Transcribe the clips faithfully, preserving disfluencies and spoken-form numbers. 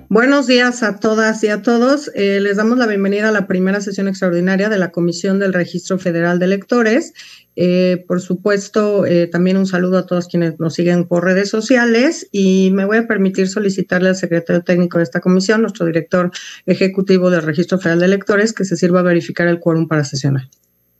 Buenos días a todas y a todos. Eh, les damos la bienvenida a la primera sesión extraordinaria de la Comisión del Registro Federal de Electores. Eh, por supuesto, eh, también un saludo a todos quienes nos siguen por redes sociales y me voy a permitir solicitarle al secretario técnico de esta comisión, nuestro director ejecutivo del Registro Federal de Electores, que se sirva a verificar el quórum para sesionar.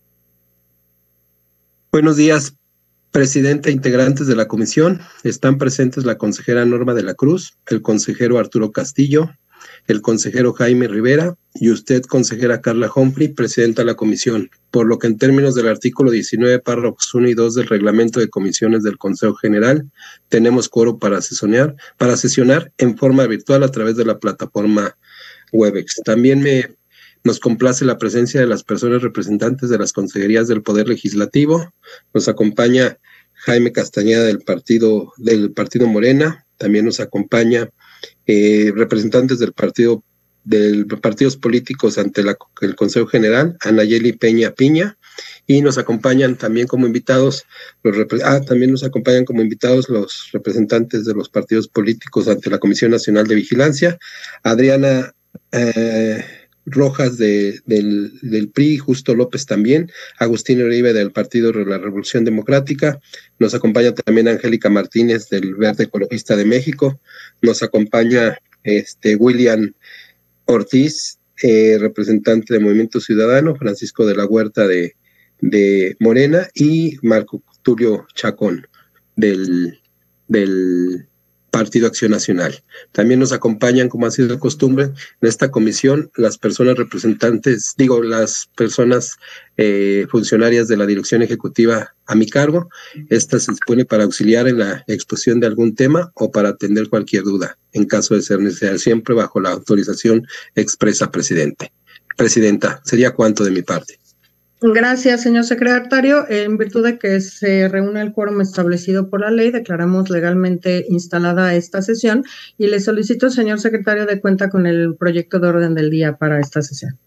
Buenos días, presidente e integrantes de la comisión. Están presentes la consejera Norma de la Cruz, el consejero Arturo Castillo, el consejero Jaime Rivera y usted, consejera Carla Humphrey, presidenta de la comisión, por lo que en términos del artículo diecinueve, párrafos uno y dos del reglamento de comisiones del Consejo General, tenemos quórum para sesionar, para sesionar en forma virtual a través de la plataforma Webex. También me Nos complace la presencia de las personas representantes de las consejerías del Poder Legislativo. Nos acompaña Jaime Castañeda del Partido del Partido Morena. También nos acompaña eh, representantes del partido de partidos políticos ante la, el Consejo General, Anayeli Peña Piña, y nos acompañan también como invitados los ah, también nos acompañan como invitados los representantes de los partidos políticos ante la Comisión Nacional de Vigilancia, Adriana eh, Rojas de, del, del P R I, Justo López también, Agustín Uribe del Partido de la Revolución Democrática, nos acompaña también Angélica Martínez del Verde Ecologista de México, nos acompaña este William Ortiz, eh, representante de Movimiento Ciudadano, Francisco de la Huerta de, de Morena y Marco Tulio Chacón del, del Partido Acción Nacional. También nos acompañan, como ha sido de costumbre, en esta comisión las personas representantes, digo, las personas eh, funcionarias de la dirección ejecutiva a mi cargo. Esta se dispone para auxiliar en la exposición de algún tema o para atender cualquier duda, en caso de ser necesario, siempre bajo la autorización expresa, presidente. Presidenta, sería cuanto de mi parte. Gracias, señor secretario. En virtud de que se reúne el quórum establecido por la ley, declaramos legalmente instalada esta sesión y le solicito, señor secretario, de cuenta con el proyecto de orden del día para esta sesión.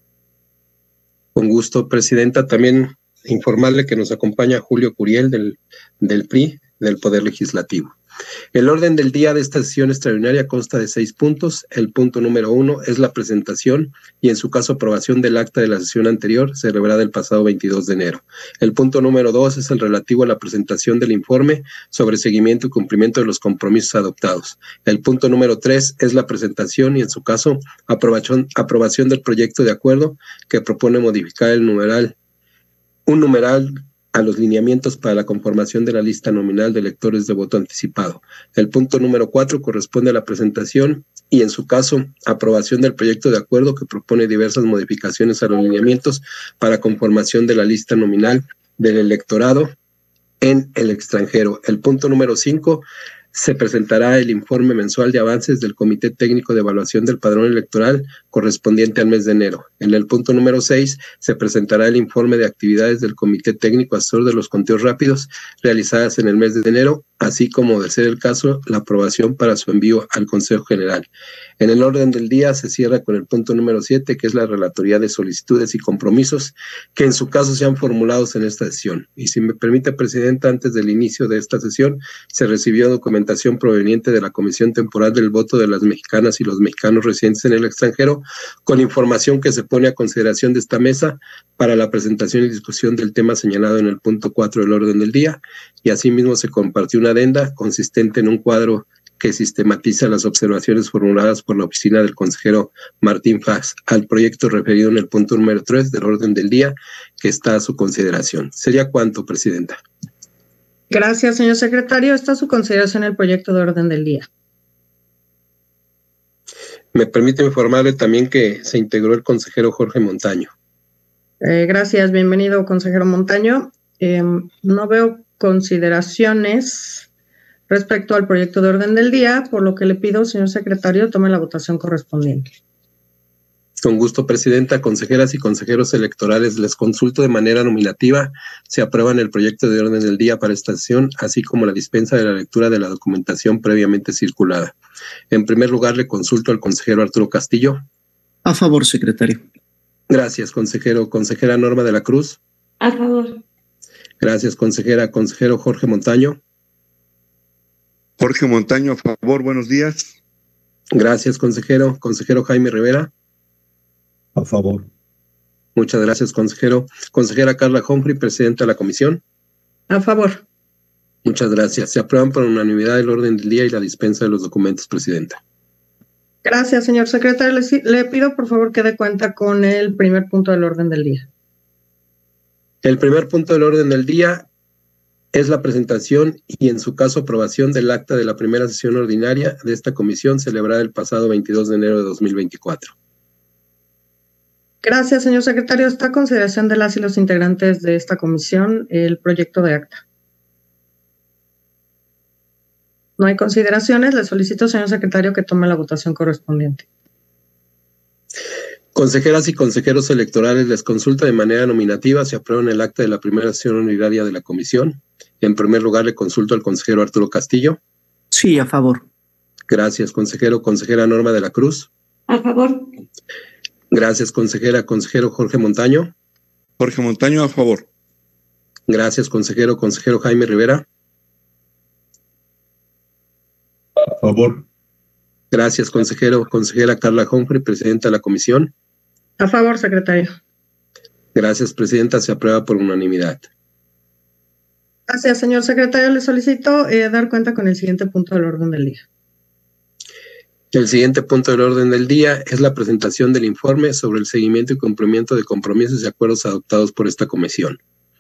Con gusto, presidenta. También informarle que nos acompaña Julio Curiel del, del P R I, del Poder Legislativo. El orden del día de esta sesión extraordinaria consta de seis puntos. El punto número uno es la presentación y, en su caso, aprobación del acta de la sesión anterior, celebrada el pasado veintidós de enero. El punto número dos es el relativo a la presentación del informe sobre seguimiento y cumplimiento de los compromisos adoptados. El punto número tres es la presentación y, en su caso, aprobación, aprobación del proyecto de acuerdo que propone modificar el numeral, un numeral a los lineamientos para la conformación de la lista nominal de electores de voto anticipado. El punto número cuatro corresponde a la presentación y, en su caso, aprobación del proyecto de acuerdo que propone diversas modificaciones a los lineamientos para conformación de la lista nominal del electorado en el extranjero. El punto número cinco, se presentará el informe mensual de avances del Comité Técnico de Evaluación del Padrón Electoral correspondiente al mes de enero. En el punto número seis, se presentará el informe de actividades del Comité Técnico Asesor de los Conteos Rápidos realizadas en el mes de enero, así como, de ser el caso, la aprobación para su envío al Consejo General. En el orden del día se cierra con el punto número siete, que es la relatoría de solicitudes y compromisos que en su caso sean formulados en esta sesión. Y si me permite, presidenta, antes del inicio de esta sesión, se recibió documentación proveniente de la Comisión Temporal del Voto de las Mexicanas y los Mexicanos residentes en el extranjero, con información que se pone a consideración de esta mesa para la presentación y discusión del tema señalado en el punto cuatro del orden del día, y asimismo se compartió una adenda consistente en un cuadro que sistematiza las observaciones formuladas por la oficina del consejero Martín Faz al proyecto referido en el punto número tres del orden del día, que está a su consideración. ¿Sería cuánto, presidenta? Gracias, señor secretario. Está a su consideración el proyecto de orden del día. Me permite informarle también que se integró el consejero Jorge Montaño. Eh, gracias, bienvenido, consejero Montaño. Eh, no veo consideraciones respecto al proyecto de orden del día, por lo que le pido, señor secretario, tome la votación correspondiente. Con gusto, presidenta. Consejeras y consejeros electorales, les consulto de manera nominativa. Se aprueban el proyecto de orden del día para esta sesión, así como la dispensa de la lectura de la documentación previamente circulada. En primer lugar, le consulto al consejero Arturo Castillo. A favor, secretario. Gracias, consejero. Consejera Norma de la Cruz. A favor. Gracias, consejera. Consejero Jorge Montaño. Jorge Montaño, a favor. Buenos días. Gracias, consejero. Consejero Jaime Rivera. A favor. Muchas gracias, consejero. Consejera Carla Humphrey, presidenta de la comisión. A favor. Muchas gracias. Se aprueban por unanimidad el orden del día y la dispensa de los documentos, presidenta. Gracias, señor secretario. Le, le pido, por favor, que dé cuenta con el primer punto del orden del día. El primer punto del orden del día es la presentación y, en su caso, aprobación del acta de la primera sesión ordinaria de esta comisión celebrada el pasado veintidós de enero de dos mil veinticuatro. Gracias, señor secretario. Está a consideración de las y los integrantes de esta comisión el proyecto de acta. No hay consideraciones. Le solicito, señor secretario, que tome la votación correspondiente. Consejeras y consejeros electorales, les consulta de manera nominativa si aprueban el acta de la primera sesión ordinaria de la comisión. En primer lugar, le consulto al consejero Arturo Castillo. Sí, a favor. Gracias, consejero. Consejera Norma de la Cruz. A favor. Gracias, consejera. Consejero Jorge Montaño. Jorge Montaño, a favor. Gracias, consejero. Consejero Jaime Rivera. A favor. Gracias, consejero. Consejera Carla Humphrey, presidenta de la comisión. A favor, secretario. Gracias, presidenta. Se aprueba por unanimidad. Gracias, señor secretario. Le solicito eh, dar cuenta con el siguiente punto del orden del día. El siguiente punto del orden del día es la presentación del informe sobre el seguimiento y cumplimiento de compromisos y acuerdos adoptados por esta comisión.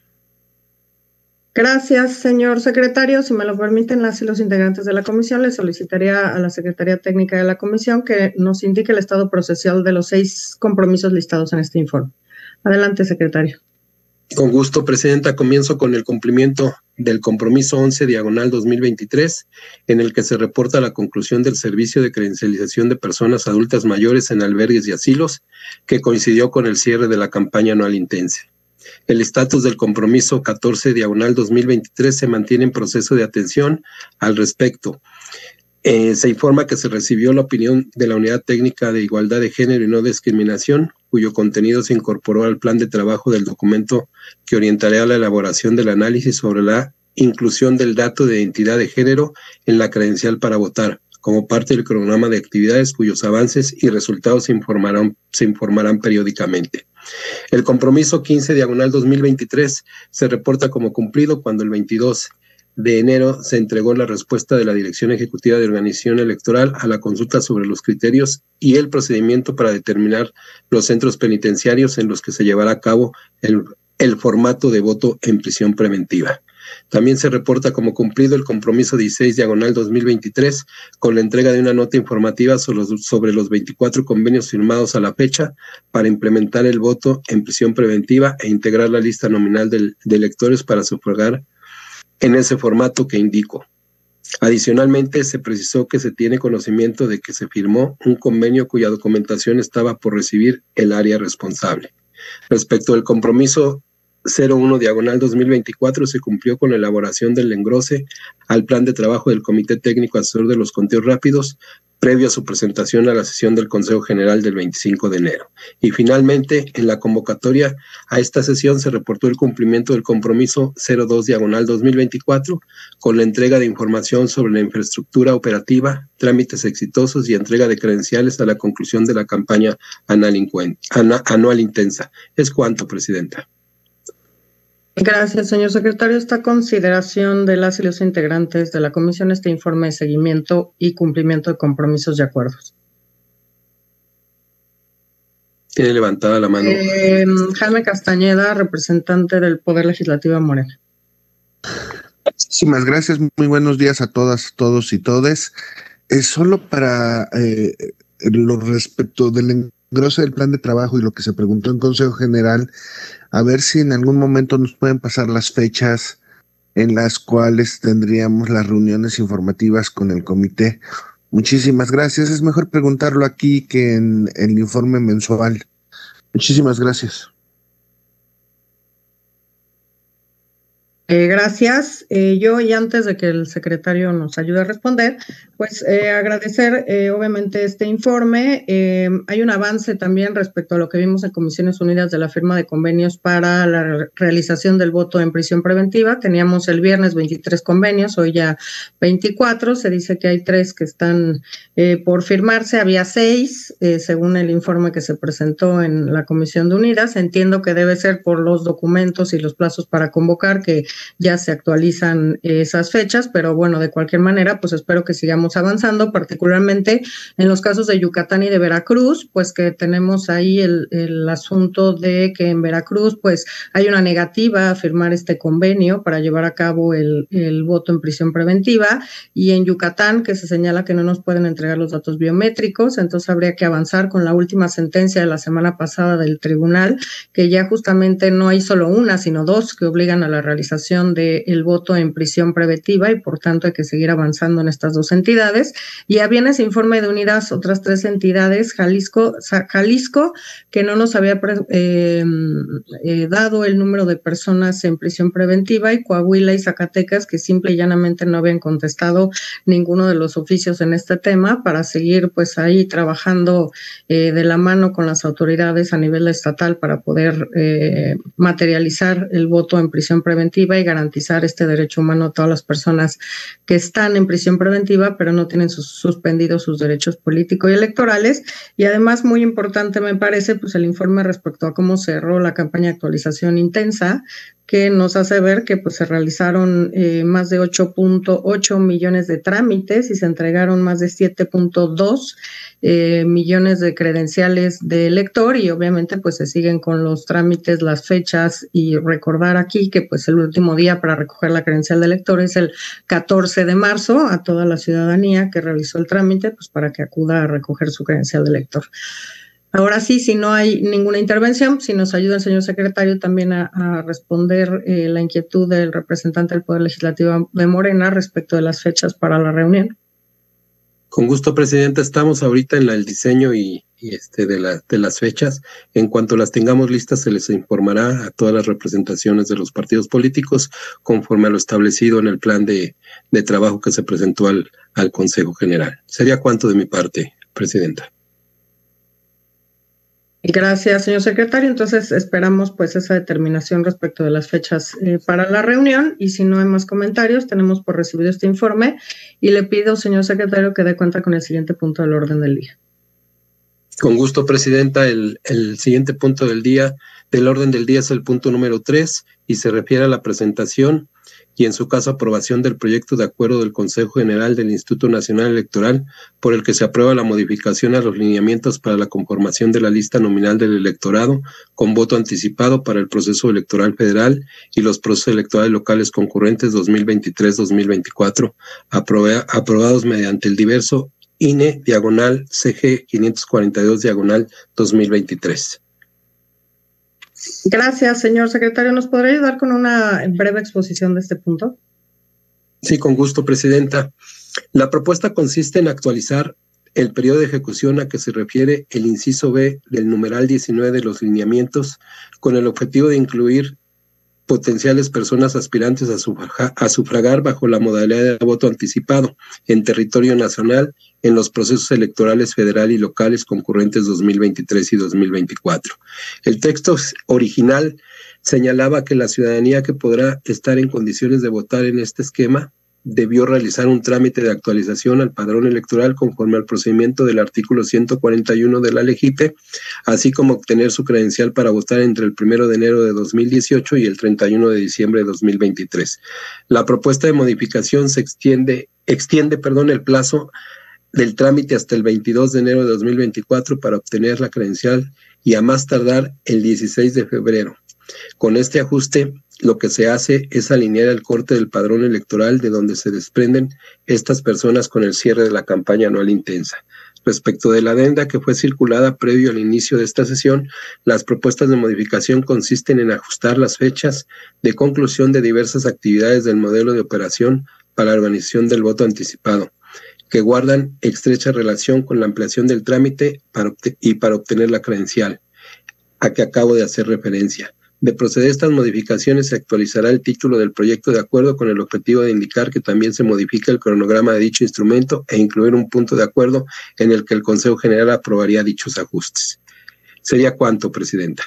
Gracias, señor secretario. Si me lo permiten las y los integrantes de la comisión, le solicitaría a la Secretaría Técnica de la comisión que nos indique el estado procesal de los seis compromisos listados en este informe. Adelante, secretario. Con gusto, presidenta. Comienzo con el cumplimiento del compromiso once diagonal dos mil veintitrés, en el que se reporta la conclusión del servicio de credencialización de personas adultas mayores en albergues y asilos, que coincidió con el cierre de la campaña anual intensa. El estatus del compromiso catorce diagonal dos mil veintitrés se mantiene en proceso de atención al respecto. Eh, se informa que se recibió la opinión de la Unidad Técnica de Igualdad de Género y No Discriminación, cuyo contenido se incorporó al plan de trabajo del documento que orientará la elaboración del análisis sobre la inclusión del dato de identidad de género en la credencial para votar, como parte del cronograma de actividades cuyos avances y resultados se informarán, se informarán periódicamente. El compromiso quince diagonal dos mil veintitrés se reporta como cumplido cuando el veintidós de enero se entregó la respuesta de la Dirección Ejecutiva de Organización Electoral a la consulta sobre los criterios y el procedimiento para determinar los centros penitenciarios en los que se llevará a cabo el, el formato de voto en prisión preventiva. También se reporta como cumplido el compromiso dieciséis diagonal dos mil veintitrés con la entrega de una nota informativa sobre los, sobre los veinticuatro convenios firmados a la fecha para implementar el voto en prisión preventiva e integrar la lista nominal de, de electores para sufragar en ese formato que indico. Adicionalmente, se precisó que se tiene conocimiento de que se firmó un convenio cuya documentación estaba por recibir el área responsable. Respecto al compromiso cero uno diagonal dos mil veinticuatro, se cumplió con la elaboración del engrose al plan de trabajo del Comité Técnico Asesor de los Conteos Rápidos, previo a su presentación a la sesión del Consejo General del veinticinco de enero. Y finalmente, en la convocatoria a esta sesión se reportó el cumplimiento del compromiso cero dos diagonal dos mil veinticuatro con la entrega de información sobre la infraestructura operativa, trámites exitosos y entrega de credenciales a la conclusión de la campaña anual intensa. Es cuanto, presidenta. Gracias, señor secretario. Esta consideración de las y los integrantes de la comisión, este informe de seguimiento y cumplimiento de compromisos y acuerdos. Tiene levantada la mano. Eh, Jaime Castañeda, representante del Poder Legislativo de Morena. Muchísimas gracias. Muy buenos días a todas, todos y todes. Es solo para eh, lo respecto del engrose del plan de trabajo y lo que se preguntó en Consejo General, a ver si en algún momento nos pueden pasar las fechas en las cuales tendríamos las reuniones informativas con el comité. Muchísimas gracias. Es mejor preguntarlo aquí que en, en el informe mensual. Muchísimas gracias. Eh, gracias. Eh, yo, y antes de que el secretario nos ayude a responder, pues eh, agradecer eh, obviamente este informe. Eh, hay un avance también respecto a lo que vimos en Comisiones Unidas de la firma de convenios para la re realización del voto en prisión preventiva. Teníamos el viernes veintitrés convenios, hoy ya veinticuatro. Se dice que hay tres que están eh, por firmarse. Había seis, eh, según el informe que se presentó en la Comisión de Unidas. Entiendo que debe ser por los documentos y los plazos para convocar, que ya se actualizan esas fechas, pero bueno, de cualquier manera, pues espero que sigamos avanzando, particularmente en los casos de Yucatán y de Veracruz, pues que tenemos ahí el, el asunto de que en Veracruz, pues hay una negativa a firmar este convenio para llevar a cabo el, el voto en prisión preventiva, y en Yucatán, que se señala que no nos pueden entregar los datos biométricos, entonces habría que avanzar con la última sentencia de la semana pasada del tribunal, que ya justamente no hay solo una, sino dos que obligan a la realización del voto en prisión preventiva, y por tanto hay que seguir avanzando en estas dos entidades. Y había en ese informe de Unidas otras tres entidades, Jalisco, Jalisco que no nos había eh, eh, dado el número de personas en prisión preventiva, y Coahuila y Zacatecas, que simple y llanamente no habían contestado ninguno de los oficios en este tema, para seguir pues ahí trabajando eh, de la mano con las autoridades a nivel estatal para poder eh, materializar el voto en prisión preventiva y garantizar este derecho humano a todas las personas que están en prisión preventiva, pero no tienen sus, suspendidos sus derechos políticos y electorales. Y además, muy importante me parece, pues el informe respecto a cómo cerró la campaña de actualización intensa, que nos hace ver que pues se realizaron eh, más de ocho punto ocho millones de trámites y se entregaron más de siete punto dos eh, millones de credenciales de elector, y obviamente pues se siguen con los trámites, las fechas, y recordar aquí que pues el último día para recoger la credencial de elector es el catorce de marzo, a toda la ciudadanía que realizó el trámite, pues para que acuda a recoger su credencial de elector. Ahora sí, si no hay ninguna intervención, si nos ayuda el señor secretario también a, a responder eh, la inquietud del representante del Poder Legislativo de Morena respecto de las fechas para la reunión. Con gusto, Presidenta. Estamos ahorita en la, el diseño y, y este de, la, de las fechas. En cuanto las tengamos listas, se les informará a todas las representaciones de los partidos políticos conforme a lo establecido en el plan de, de trabajo que se presentó al, al Consejo General. Sería cuanto de mi parte, Presidenta. Gracias, señor secretario. Entonces esperamos pues esa determinación respecto de las fechas eh, para la reunión, y si no hay más comentarios, tenemos por recibido este informe, y le pido, señor secretario, que dé cuenta con el siguiente punto del orden del día. Con gusto, Presidenta. El, el siguiente punto del día, del orden del día, es el punto número tres, y se refiere a la presentación y, en su caso, aprobación del proyecto de acuerdo del Consejo General del Instituto Nacional Electoral, por el que se aprueba la modificación a los lineamientos para la conformación de la lista nominal del electorado con voto anticipado para el proceso electoral federal y los procesos electorales locales concurrentes dos mil veintitrés dos mil veinticuatro, aproba, aprobados mediante el diverso I N E diagonal C G quinientos cuarenta y dos diagonal dos mil veintitrés. Gracias, señor secretario. ¿Nos podría ayudar con una breve exposición de este punto? Sí, con gusto, Presidenta. La propuesta consiste en actualizar el periodo de ejecución a que se refiere el inciso B del numeral diecinueve de los lineamientos, con el objetivo de incluir potenciales personas aspirantes a sufragar, a sufragar bajo la modalidad de voto anticipado en territorio nacional en los procesos electorales federal y locales concurrentes dos mil veintitrés y dos mil veinticuatro. El texto original señalaba que la ciudadanía que podrá estar en condiciones de votar en este esquema debió realizar un trámite de actualización al padrón electoral conforme al procedimiento del artículo ciento cuarenta y uno de la LEGIPE, así como obtener su credencial para votar entre el primero de enero de dos mil dieciocho y el treinta y uno de diciembre de dos mil veintitrés. La propuesta de modificación se extiende, extiende perdón, el plazo del trámite hasta el veintidós de enero de dos mil veinticuatro para obtener la credencial, y a más tardar el dieciséis de febrero. Con este ajuste, lo que se hace es alinear el corte del padrón electoral de donde se desprenden estas personas con el cierre de la campaña anual intensa. Respecto de la adenda que fue circulada previo al inicio de esta sesión, las propuestas de modificación consisten en ajustar las fechas de conclusión de diversas actividades del modelo de operación para la organización del voto anticipado, que guardan estrecha relación con la ampliación del trámite para y para obtener la credencial, a que acabo de hacer referencia, De proceder a estas modificaciones, se actualizará el título del proyecto de acuerdo con el objetivo de indicar que también se modifica el cronograma de dicho instrumento e incluir un punto de acuerdo en el que el Consejo General aprobaría dichos ajustes. ¿Sería cuánto, Presidenta?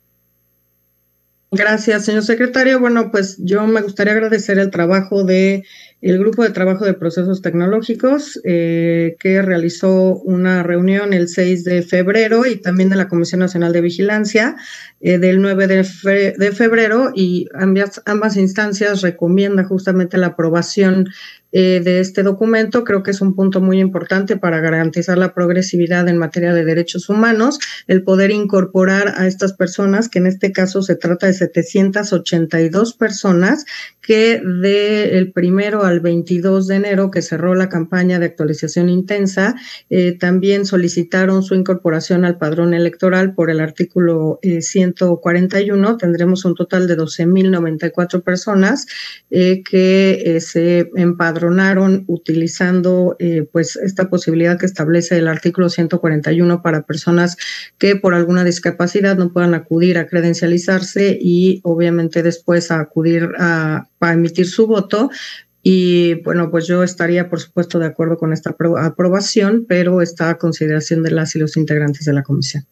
Gracias, señor secretario. Bueno, pues yo me gustaría agradecer el trabajo de el Grupo de Trabajo de Procesos Tecnológicos, eh, que realizó una reunión el seis de febrero y también de la Comisión Nacional de Vigilancia eh, del nueve de febrero, y ambas, ambas instancias recomiendan justamente la aprobación eh, de este documento. Creo que es un punto muy importante para garantizar la progresividad en materia de derechos humanos, el poder incorporar a estas personas, que en este caso se trata de setecientas ochenta y dos personas, que del primero al veintidós de enero, que cerró la campaña de actualización intensa, eh, también solicitaron su incorporación al padrón electoral por el artículo eh, ciento cuarenta y uno. Tendremos un total de doce mil noventa y cuatro personas eh, que eh, se empadronaron utilizando eh, pues esta posibilidad que establece el artículo ciento cuarenta y uno para personas que por alguna discapacidad no puedan acudir a credencializarse y obviamente después a acudir a para emitir su voto. Y bueno, pues yo estaría por supuesto de acuerdo con esta aprobación, pero está a consideración de las y los integrantes de la comisión.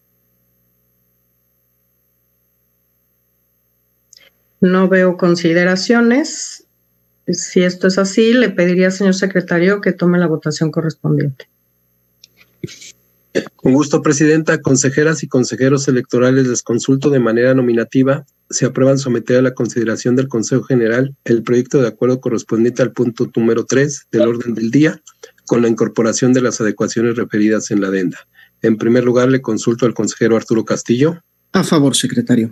No veo consideraciones. Si esto es así, le pediría al señor secretario que tome la votación correspondiente. Con gusto, Presidenta. Consejeras y consejeros electorales, les consulto de manera nominativa. Se aprueban someter a la consideración del Consejo General el proyecto de acuerdo correspondiente al punto número tres del orden del día, con la incorporación de las adecuaciones referidas en la adenda. En primer lugar, le consulto al consejero Arturo Castillo. A favor, secretario.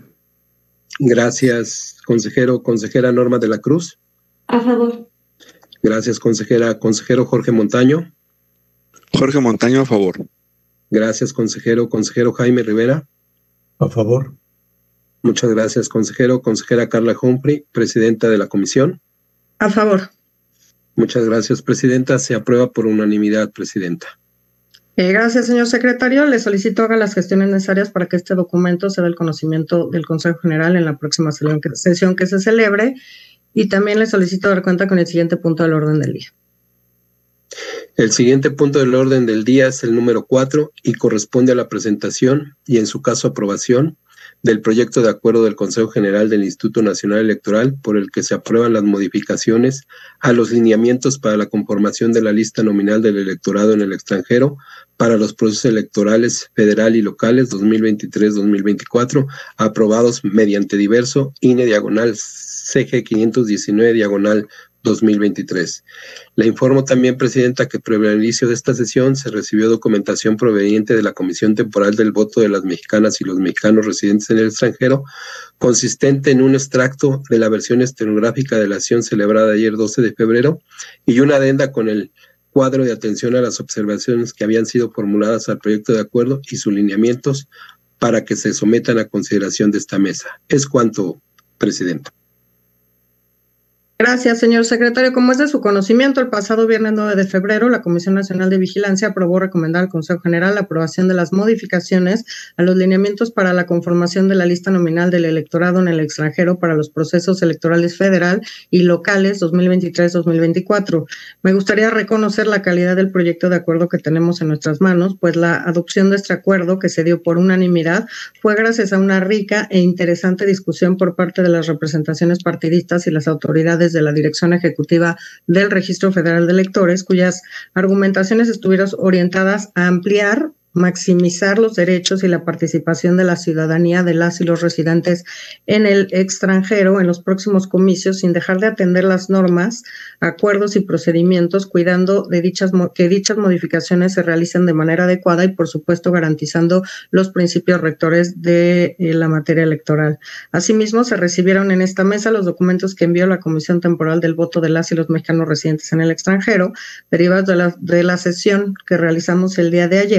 Gracias, consejero. Consejera Norma de la Cruz. A favor. Gracias, consejera. Consejero Jorge Montaño. Jorge Montaño, a favor. Gracias, consejero. Consejero Jaime Rivera. A favor. Muchas gracias, consejero. Consejera Carla Humphrey, presidenta de la comisión. A favor. Muchas gracias, presidenta. Se aprueba por unanimidad, presidenta. Eh, gracias, señor secretario. Le solicito haga las gestiones necesarias para que este documento sea del conocimiento del Consejo General en la próxima sesión que se celebre, y también le solicito dar cuenta con el siguiente punto del orden del día. El siguiente punto del orden del día es el número cuatro y corresponde a la presentación y, en su caso, aprobación del proyecto de acuerdo del Consejo General del Instituto Nacional Electoral por el que se aprueban las modificaciones a los lineamientos para la conformación de la lista nominal del electorado en el extranjero para los procesos electorales federal y locales dos mil veintitrés dos mil veinticuatro, aprobados mediante diverso I N E diagonal C G quinientos diecinueve diagonal dos mil veintitrés. Le informo también, presidenta, que previo al inicio de esta sesión se recibió documentación proveniente de la Comisión Temporal del Voto de las Mexicanas y los Mexicanos residentes en el extranjero, consistente en un extracto de la versión estenográfica de la sesión celebrada ayer doce de febrero y una adenda con el cuadro de atención a las observaciones que habían sido formuladas al proyecto de acuerdo y sus lineamientos para que se sometan a consideración de esta mesa. Es cuanto, presidenta. Gracias, señor secretario. Como es de su conocimiento, el pasado viernes nueve de febrero, la Comisión Nacional de Vigilancia aprobó recomendar al Consejo General la aprobación de las modificaciones a los lineamientos para la conformación de la lista nominal del electorado en el extranjero para los procesos electorales federal y locales dos mil veintitrés dos mil veinticuatro. Me gustaría reconocer la calidad del proyecto de acuerdo que tenemos en nuestras manos, pues la adopción de este acuerdo, que se dio por unanimidad, fue gracias a una rica e interesante discusión por parte de las representaciones partidistas y las autoridades de la Dirección Ejecutiva del Registro Federal de Electores, cuyas argumentaciones estuvieron orientadas a ampliar, maximizar los derechos y la participación de la ciudadanía de las y los residentes en el extranjero en los próximos comicios, sin dejar de atender las normas, acuerdos y procedimientos, cuidando de dichas que dichas modificaciones se realicen de manera adecuada y, por supuesto, garantizando los principios rectores de eh, la materia electoral. Asimismo, se recibieron en esta mesa los documentos que envió la Comisión Temporal del Voto de las y los mexicanos residentes en el extranjero, derivados de la, de la sesión que realizamos el día de ayer, que confirma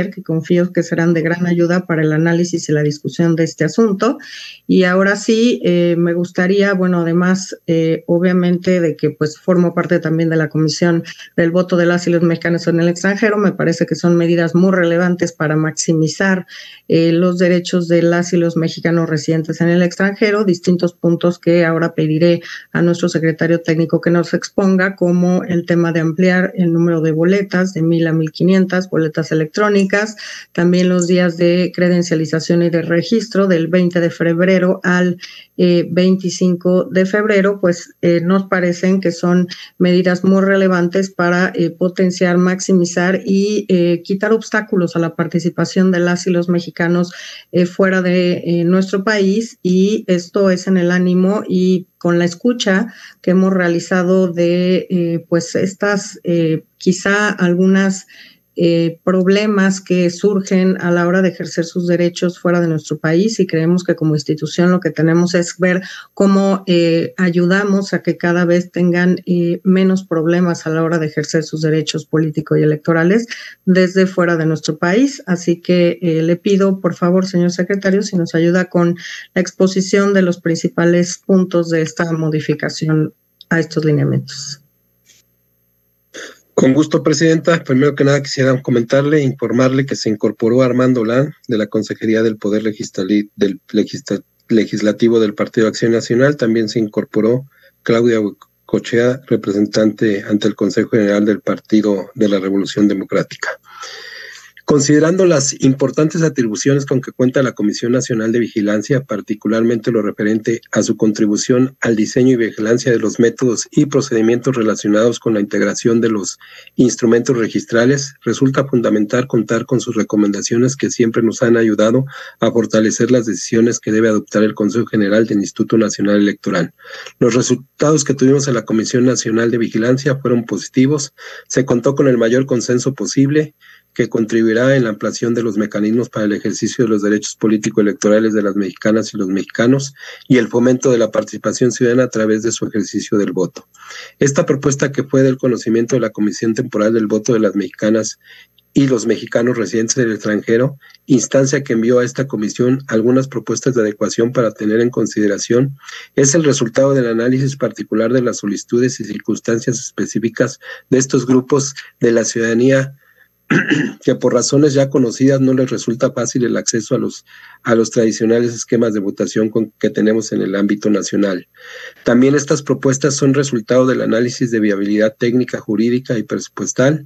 confío que serán de gran ayuda para el análisis y la discusión de este asunto. Y ahora sí, eh, me gustaría, bueno, además, eh, obviamente, de que pues formo parte también de la Comisión del Voto de las y los Mexicanos en el extranjero, me parece que son medidas muy relevantes para maximizar eh, los derechos de las y los mexicanos residentes en el extranjero, distintos puntos que ahora pediré a nuestro secretario técnico que nos exponga, como el tema de ampliar el número de boletas de mil a mil quinientas, boletas electrónicas, también los días de credencialización y de registro del veinte de febrero al eh, veinticinco de febrero, pues eh, nos parecen que son medidas muy relevantes para eh, potenciar, maximizar y eh, quitar obstáculos a la participación de las y los mexicanos eh, fuera de eh, nuestro país, y esto es en el ánimo y con la escucha que hemos realizado de eh, pues estas eh, quizá algunas eh, problemas que surgen a la hora de ejercer sus derechos fuera de nuestro país, y creemos que como institución lo que tenemos es ver cómo eh, ayudamos a que cada vez tengan eh, menos problemas a la hora de ejercer sus derechos políticos y electorales desde fuera de nuestro país. Así que eh, le pido, por favor, señor secretario, si nos ayuda con la exposición de los principales puntos de esta modificación a estos lineamientos. Con gusto, Presidenta. Primero que nada quisiera comentarle, informarle que se incorporó Armando Lan de la Consejería del Poder Legisli- del Legisla- Legislativo del Partido Acción Nacional. También se incorporó Claudia Cochea, representante ante el Consejo General del Partido de la Revolución Democrática. Considerando las importantes atribuciones con que cuenta la Comisión Nacional de Vigilancia, particularmente lo referente a su contribución al diseño y vigilancia de los métodos y procedimientos relacionados con la integración de los instrumentos registrales, resulta fundamental contar con sus recomendaciones que siempre nos han ayudado a fortalecer las decisiones que debe adoptar el Consejo General del Instituto Nacional Electoral. Los resultados que tuvimos en la Comisión Nacional de Vigilancia fueron positivos, se contó con el mayor consenso posible, que contribuirá en la ampliación de los mecanismos para el ejercicio de los derechos político-electorales de las mexicanas y los mexicanos y el fomento de la participación ciudadana a través de su ejercicio del voto. Esta propuesta, que fue del conocimiento de la Comisión Temporal del Voto de las Mexicanas y los mexicanos residentes del extranjero, instancia que envió a esta comisión algunas propuestas de adecuación para tener en consideración, es el resultado del análisis particular de las solicitudes y circunstancias específicas de estos grupos de la ciudadanía que por razones ya conocidas no les resulta fácil el acceso a los, a los tradicionales esquemas de votación con, que tenemos en el ámbito nacional. También estas propuestas son resultado del análisis de viabilidad técnica, jurídica y presupuestal,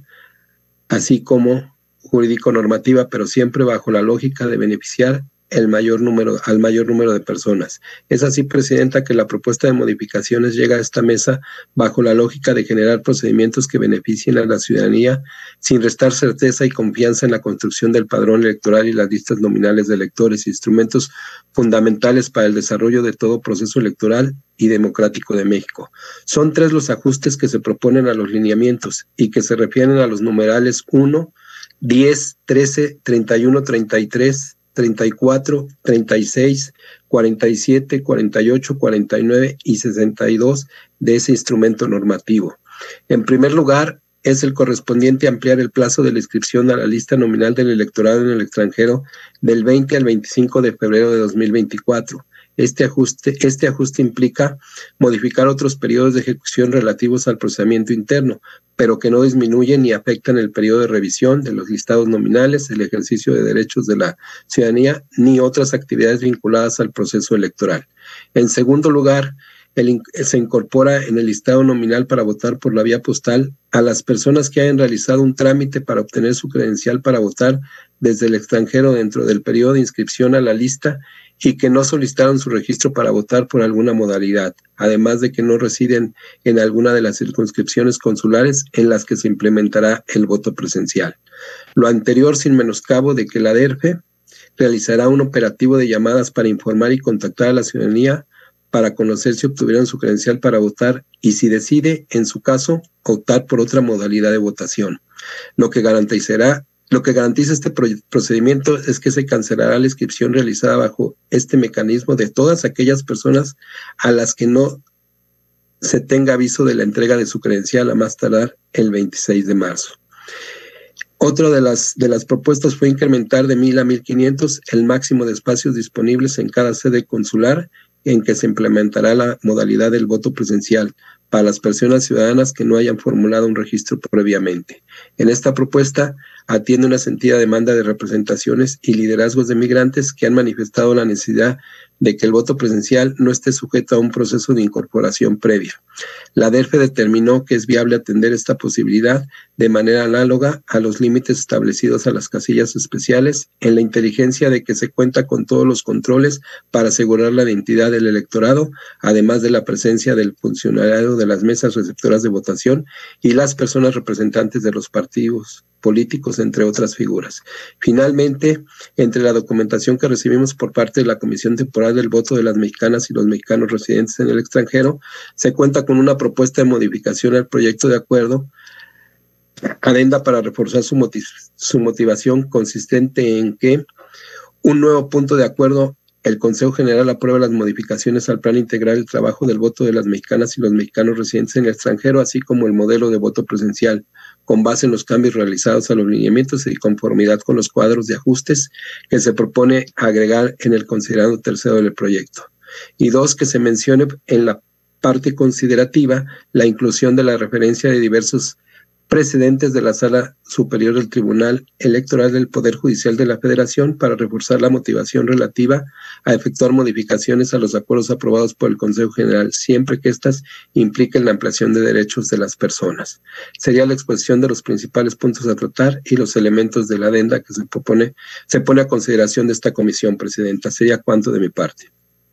así como jurídico-normativa, pero siempre bajo la lógica de beneficiar el mayor número, al mayor número de personas. Es así, Presidenta, que la propuesta de modificaciones llega a esta mesa bajo la lógica de generar procedimientos que beneficien a la ciudadanía sin restar certeza y confianza en la construcción del padrón electoral y las listas nominales de electores, instrumentos fundamentales para el desarrollo de todo proceso electoral y democrático de México. Son tres los ajustes que se proponen a los lineamientos y que se refieren a los numerales uno, diez, trece, treinta y uno, treinta y tres, treinta y cuatro, treinta y seis, cuarenta y siete, cuarenta y ocho, cuarenta y nueve y sesenta y dos de ese instrumento normativo. En primer lugar, es el correspondiente a ampliar el plazo de la inscripción a la lista nominal del electorado en el extranjero del veinte al veinticinco de febrero de dos mil veinticuatro. Este ajuste, este ajuste implica modificar otros periodos de ejecución relativos al procedimiento interno, pero que no disminuyen ni afectan el periodo de revisión de los listados nominales, el ejercicio de derechos de la ciudadanía, ni otras actividades vinculadas al proceso electoral. En segundo lugar, el, se incorpora en el listado nominal para votar por la vía postal a las personas que hayan realizado un trámite para obtener su credencial para votar desde el extranjero dentro del periodo de inscripción a la lista y que no solicitaron su registro para votar por alguna modalidad, además de que no residen en alguna de las circunscripciones consulares en las que se implementará el voto presencial. Lo anterior sin menoscabo de que la D E R F E realizará un operativo de llamadas para informar y contactar a la ciudadanía para conocer si obtuvieron su credencial para votar y si decide, en su caso, optar por otra modalidad de votación. Lo que garantizará Lo que garantiza este procedimiento es que se cancelará la inscripción realizada bajo este mecanismo de todas aquellas personas a las que no se tenga aviso de la entrega de su credencial a más tardar el veintiséis de marzo. Otra de las, de las propuestas fue incrementar de mil a mil quinientos el máximo de espacios disponibles en cada sede consular en que se implementará la modalidad del voto presencial para las personas ciudadanas que no hayan formulado un registro previamente. En esta propuesta atiende una sentida demanda de representaciones y liderazgos de migrantes que han manifestado la necesidad de que el voto presencial no esté sujeto a un proceso de incorporación previa. La D E R F E determinó que es viable atender esta posibilidad de manera análoga a los límites establecidos a las casillas especiales, en la inteligencia de que se cuenta con todos los controles para asegurar la identidad del electorado, además de la presencia del funcionario de las mesas receptoras de votación y las personas representantes de los partidos políticos, entre otras figuras. Finalmente, entre la documentación que recibimos por parte de la Comisión Temporal del Voto de las Mexicanas y los Mexicanos residentes en el extranjero, se cuenta con una propuesta de modificación al proyecto de acuerdo, adenda para reforzar su, motiv su motivación consistente en que un nuevo punto de acuerdo. El Consejo General aprueba las modificaciones al Plan Integral del Trabajo del Voto de las Mexicanas y los Mexicanos residentes en el extranjero, así como el modelo de voto presencial, con base en los cambios realizados a los lineamientos y conformidad con los cuadros de ajustes que se propone agregar en el considerado tercero del proyecto. Y dos, que se mencione en la parte considerativa la inclusión de la referencia de diversos precedentes de la Sala Superior del Tribunal Electoral del Poder Judicial de la Federación para reforzar la motivación relativa a efectuar modificaciones a los acuerdos aprobados por el Consejo General, siempre que éstas impliquen la ampliación de derechos de las personas. Sería la exposición de los principales puntos a tratar y los elementos de la adenda que se propone, se pone a consideración de esta comisión, Presidenta. Sería cuanto de mi parte.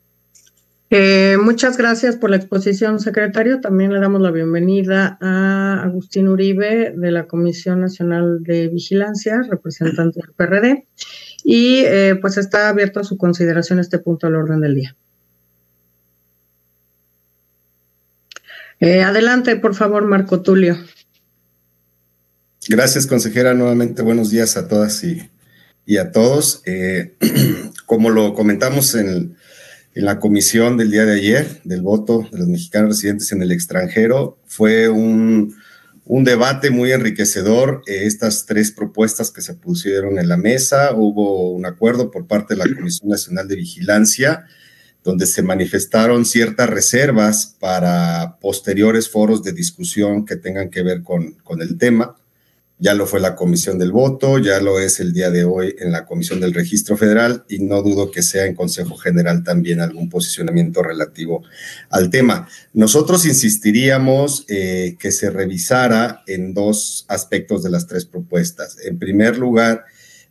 Eh, muchas gracias por la exposición, secretario. También le damos la bienvenida a Agustín Uribe, de la Comisión Nacional de Vigilancia, representante del P R D, y eh, pues está abierto a su consideración este punto al orden del día. Eh, adelante, por favor, Marco Tulio. Gracias, consejera. Nuevamente, buenos días a todas y, y a todos. Eh, como lo comentamos en el En la comisión del día de ayer, del voto de los mexicanos residentes en el extranjero, fue un, un debate muy enriquecedor. Eh, estas tres propuestas que se pusieron en la mesa, hubo un acuerdo por parte de la Comisión Nacional de Vigilancia, donde se manifestaron ciertas reservas para posteriores foros de discusión que tengan que ver con, con el tema. Ya lo fue la Comisión del Voto, ya lo es el día de hoy en la Comisión del Registro Federal y no dudo que sea en Consejo General también algún posicionamiento relativo al tema. Nosotros insistiríamos eh, que se revisara en dos aspectos de las tres propuestas. En primer lugar,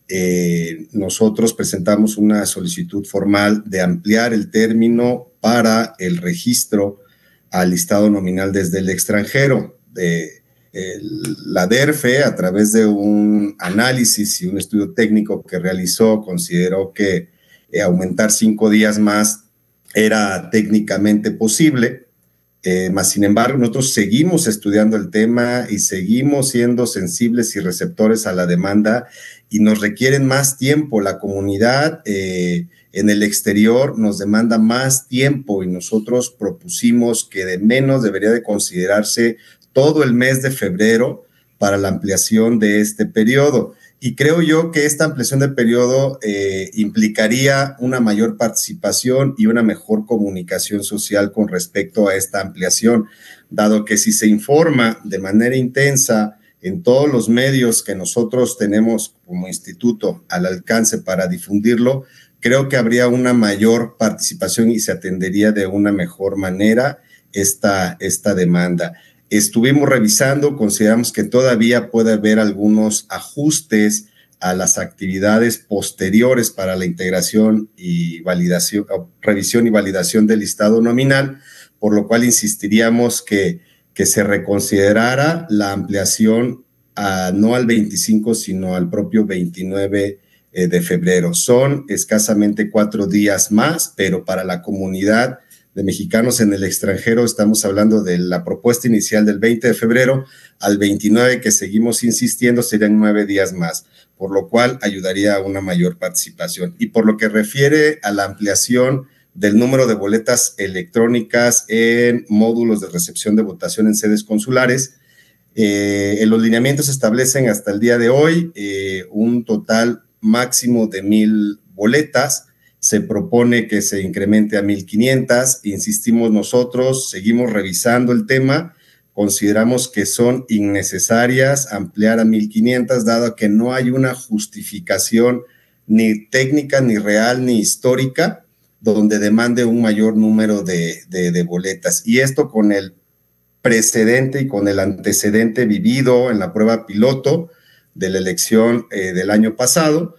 eh, nosotros presentamos una solicitud formal de ampliar el término para el registro al listado nominal desde el extranjero. De, El, la D E R F E, a través de un análisis y un estudio técnico que realizó, consideró que eh, aumentar cinco días más era técnicamente posible, eh, más sin embargo nosotros seguimos estudiando el tema y seguimos siendo sensibles y receptores a la demanda y nos requieren más tiempo. La comunidad eh, en el exterior nos demanda más tiempo y nosotros propusimos que de menos debería de considerarse todo el mes de febrero para la ampliación de este periodo. Y creo yo que esta ampliación de periodo eh, implicaría una mayor participación y una mejor comunicación social con respecto a esta ampliación, dado que si se informa de manera intensa en todos los medios que nosotros tenemos como instituto al alcance para difundirlo, creo que habría una mayor participación y se atendería de una mejor manera esta, esta demanda. Estuvimos revisando, consideramos que todavía puede haber algunos ajustes a las actividades posteriores para la integración y validación, revisión y validación del listado nominal, por lo cual insistiríamos que, que se reconsiderara la ampliación a, no al veinticinco, sino al propio veintinueve eh, de febrero. Son escasamente cuatro días más, pero para la comunidad de mexicanos en el extranjero estamos hablando de la propuesta inicial del veinte de febrero al veintinueve, que seguimos insistiendo, serían nueve días más, por lo cual ayudaría a una mayor participación. Y por lo que refiere a la ampliación del número de boletas electrónicas en módulos de recepción de votación en sedes consulares, Eh, los lineamientos establecen hasta el día de hoy eh, un total máximo de mil boletas. Se propone que se incremente a mil quinientas. Insistimos nosotros, seguimos revisando el tema. Consideramos que son innecesarias ampliar a mil quinientas, dado que no hay una justificación ni técnica, ni real, ni histórica, donde demande un mayor número de, de, de boletas. Y esto con el precedente y con el antecedente vivido en la prueba piloto de la elección eh, del año pasado,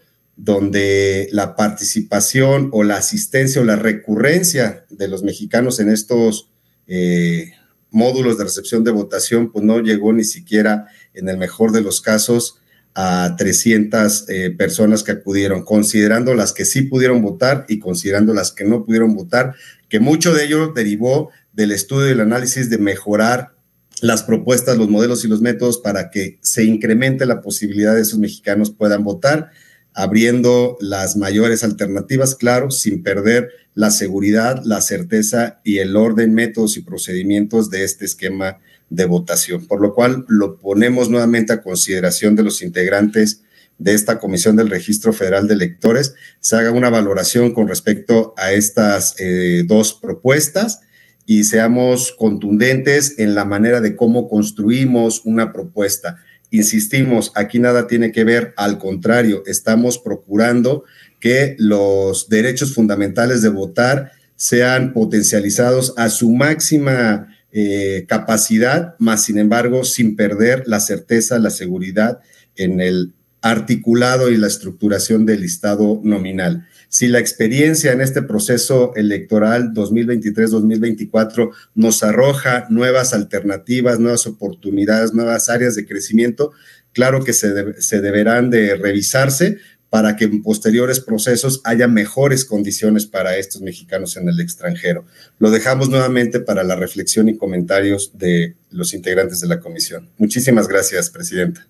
donde la participación o la asistencia o la recurrencia de los mexicanos en estos eh, módulos de recepción de votación, pues no llegó ni siquiera, en el mejor de los casos, a trescientas eh, personas que acudieron, considerando las que sí pudieron votar y considerando las que no pudieron votar, que mucho de ello derivó del estudio y el análisis de mejorar las propuestas, los modelos y los métodos para que se incremente la posibilidad de esos mexicanos puedan votar, abriendo las mayores alternativas, claro, sin perder la seguridad, la certeza y el orden, métodos y procedimientos de este esquema de votación, por lo cual lo ponemos nuevamente a consideración de los integrantes de esta Comisión del Registro Federal de Electores, se haga una valoración con respecto a estas eh, dos propuestas y seamos contundentes en la manera de cómo construimos una propuesta. Insistimos, aquí nada tiene que ver, al contrario, estamos procurando que los derechos fundamentales de votar sean potencializados a su máxima eh, capacidad, más sin embargo, sin perder la certeza, la seguridad en el articulado y la estructuración del listado nominal. Si la experiencia en este proceso electoral dos mil veintitrés dos mil veinticuatro nos arroja nuevas alternativas, nuevas oportunidades, nuevas áreas de crecimiento, claro que se, de, se deberán de revisarse para que en posteriores procesos haya mejores condiciones para estos mexicanos en el extranjero. Lo dejamos nuevamente para la reflexión y comentarios de los integrantes de la comisión. Muchísimas gracias, Presidenta.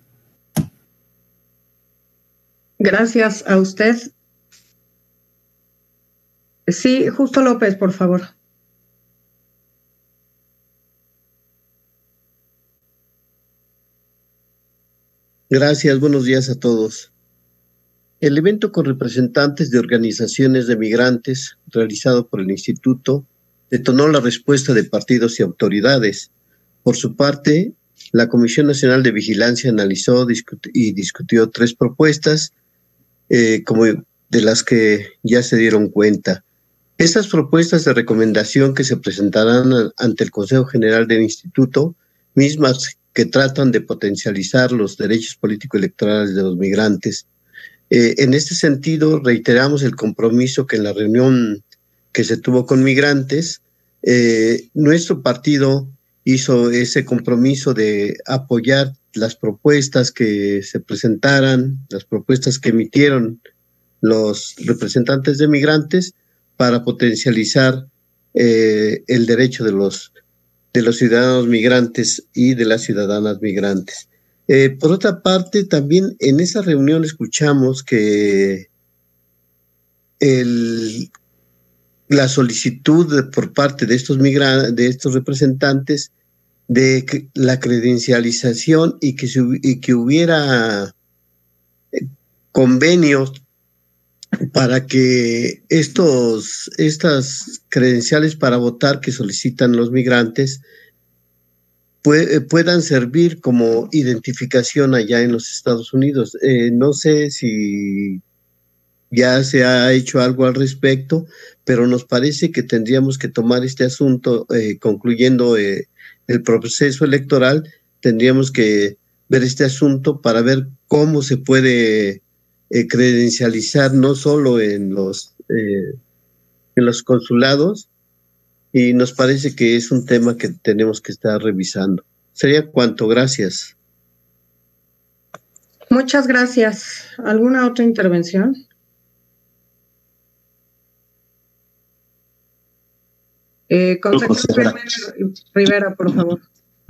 Gracias a usted. Sí, Justo López, por favor. Gracias, buenos días a todos. El evento con representantes de organizaciones de migrantes realizado por el Instituto detonó la respuesta de partidos y autoridades. Por su parte, la Comisión Nacional de Vigilancia analizó discut- y discutió tres propuestas, eh, como de las que ya se dieron cuenta. Estas propuestas de recomendación que se presentarán ante el Consejo General del Instituto, mismas que tratan de potencializar los derechos político-electorales de los migrantes. Eh, en este sentido, reiteramos el compromiso que en la reunión que se tuvo con migrantes, eh, nuestro partido hizo ese compromiso de apoyar las propuestas que se presentaran, las propuestas que emitieron los representantes de migrantes, para potencializar eh, el derecho de los, de los ciudadanos migrantes y de las ciudadanas migrantes. Eh, por otra parte, también en esa reunión escuchamos que el, la solicitud de, por parte de estos, migrantes, de estos representantes de que, la credencialización y que, y que hubiera eh, convenios para que estos, estas credenciales para votar que solicitan los migrantes pu- puedan servir como identificación allá en los Estados Unidos. Eh, no sé si ya se ha hecho algo al respecto, pero nos parece que tendríamos que tomar este asunto, eh, concluyendo eh, el proceso electoral, tendríamos que ver este asunto para ver cómo se puede Eh, credencializar no solo en los eh, en los consulados, y nos parece que es un tema que tenemos que estar revisando. Sería cuanto, gracias. Muchas gracias. ¿Alguna otra intervención? Eh, consejero Rivera, por favor.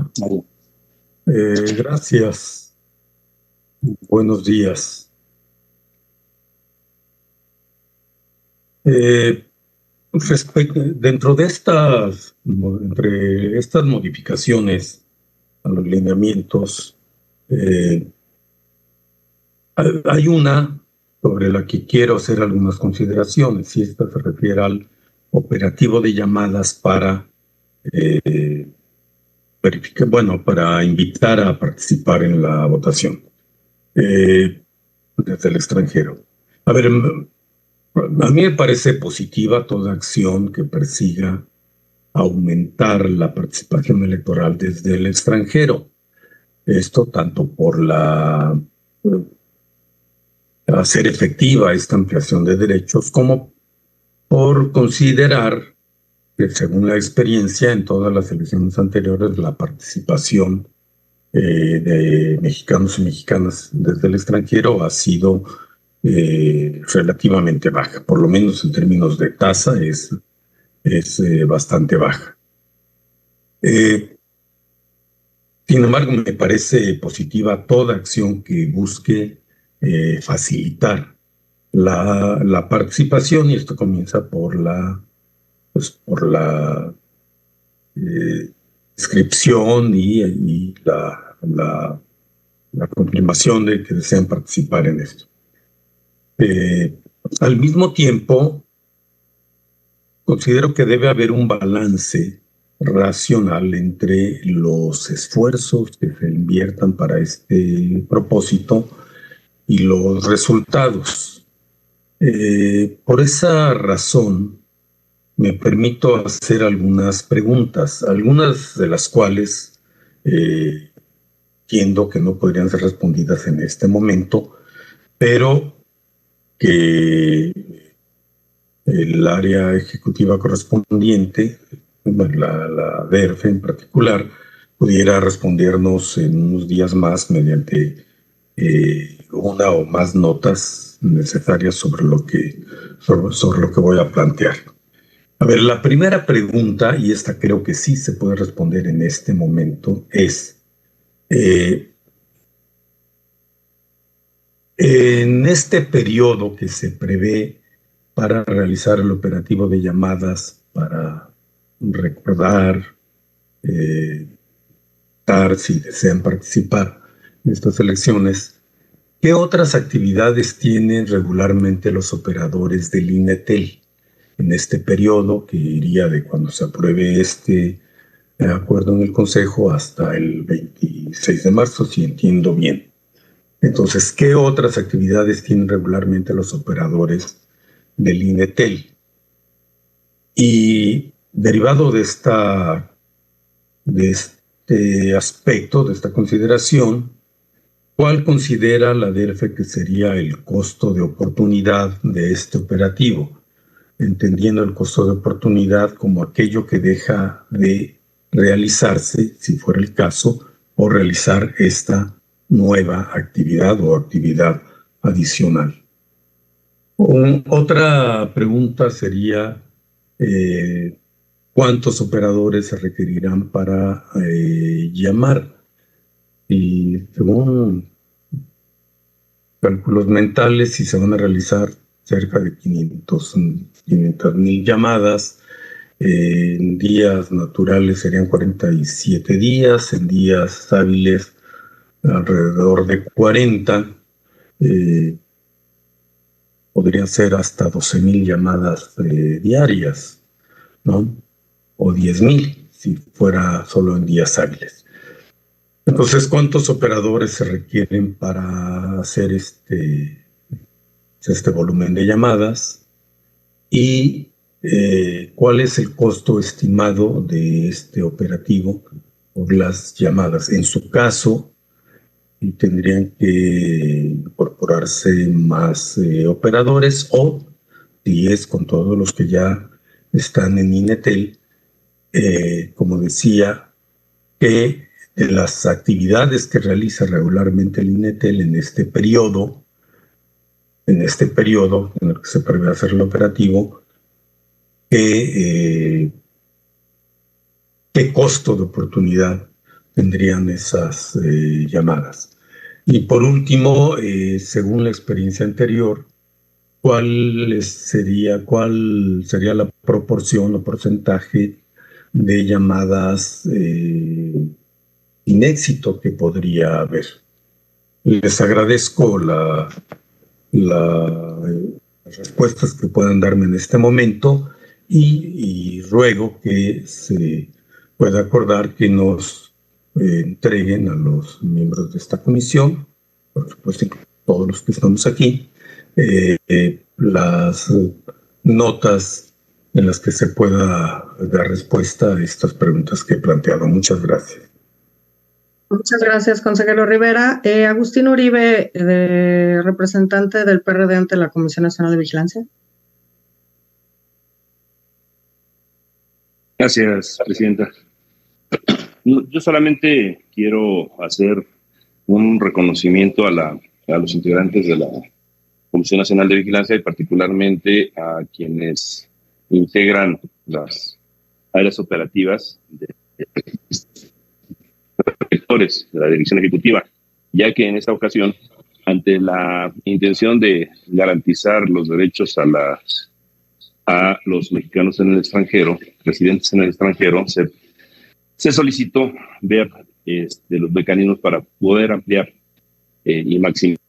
Eh, gracias. Buenos días. Eh, respecto, dentro de estas, entre estas modificaciones a los lineamientos. Eh, hay una sobre la que quiero hacer algunas consideraciones, y esta se refiere al operativo de llamadas para eh, verificar, bueno, para invitar a participar en la votación eh, desde el extranjero. A ver, a mí me parece positiva toda acción que persiga aumentar la participación electoral desde el extranjero. Esto tanto por la hacer efectiva esta ampliación de derechos como por considerar que, según la experiencia en todas las elecciones anteriores, la participación eh, de mexicanos y mexicanas desde el extranjero ha sido eh, relativamente baja, por lo menos en términos de tasa es, es eh, bastante baja. Eh, sin embargo, me parece positiva toda acción que busque eh, facilitar la, la participación, y esto comienza por la Pues por la eh, inscripción y, y la, la, la confirmación de que desean participar en esto. Eh, al mismo tiempo, considero que debe haber un balance racional entre los esfuerzos que se inviertan para este propósito y los resultados. Eh, por esa razón, me permito hacer algunas preguntas, algunas de las cuales eh, entiendo que no podrían ser respondidas en este momento, pero que el área ejecutiva correspondiente, la, la D E R F en particular, pudiera respondernos en unos días más mediante eh, una o más notas necesarias sobre lo que, sobre, sobre lo que voy a plantear. A ver, la primera pregunta, y esta creo que sí se puede responder en este momento, es, eh, en este periodo que se prevé para realizar el operativo de llamadas, para recordar, eh, dar, si desean participar en estas elecciones, ¿qué otras actividades tienen regularmente los operadores del INETEL en este periodo, que iría de cuando se apruebe este acuerdo en el Consejo hasta el veintiséis de marzo, si entiendo bien? Entonces, ¿qué otras actividades tienen regularmente los operadores del INETEL? Y derivado de, esta, de este aspecto, de esta consideración, ¿cuál considera la D E R F que sería el costo de oportunidad de este operativo? Entendiendo el costo de oportunidad como aquello que deja de realizarse, si fuera el caso, o realizar esta nueva actividad o actividad adicional. Um, otra pregunta sería, eh, ¿cuántos operadores se requerirán para eh, llamar? Y según cálculos mentales, si se van a realizar cerca de quinientas mil llamadas, eh, en días naturales serían cuarenta y siete días, en días hábiles alrededor de cuarenta, eh, podrían ser hasta doce mil llamadas eh, diarias, ¿no? O diez mil si fuera solo en días hábiles. Entonces, ¿cuántos operadores se requieren para hacer este, este volumen de llamadas? Y eh, ¿cuál es el costo estimado de este operativo por las llamadas? En su caso, tendrían que incorporarse más eh, operadores, o si es con todos los que ya están en INETEL, eh, como decía, que de las actividades que realiza regularmente el INETEL en este periodo, en este periodo en el que se prevé hacer el operativo, que, eh, qué costo de oportunidad tendrían esas eh, llamadas. Y por último, eh, según la experiencia anterior, ¿cuál sería, cuál sería la proporción o porcentaje de llamadas eh, inéxito que podría haber. Les agradezco la, la, las respuestas que puedan darme en este momento y, y ruego que se pueda acordar que nos eh, entreguen a los miembros de esta comisión, por supuesto todos los que estamos aquí, eh, eh, las notas en las que se pueda dar respuesta a estas preguntas que he planteado. Muchas gracias. Muchas gracias, consejero Rivera. Eh, Agustín Uribe, de, representante del P R D ante la Comisión Nacional de Vigilancia. Gracias, presidenta. Yo solamente quiero hacer un reconocimiento a, la, a los integrantes de la Comisión Nacional de Vigilancia y particularmente a quienes integran las áreas operativas de sectores de la Dirección Ejecutiva, ya que en esta ocasión, ante la intención de garantizar los derechos a, las, a los mexicanos en el extranjero, residentes en el extranjero, se, se solicitó ver este, los mecanismos para poder ampliar eh, y maximizar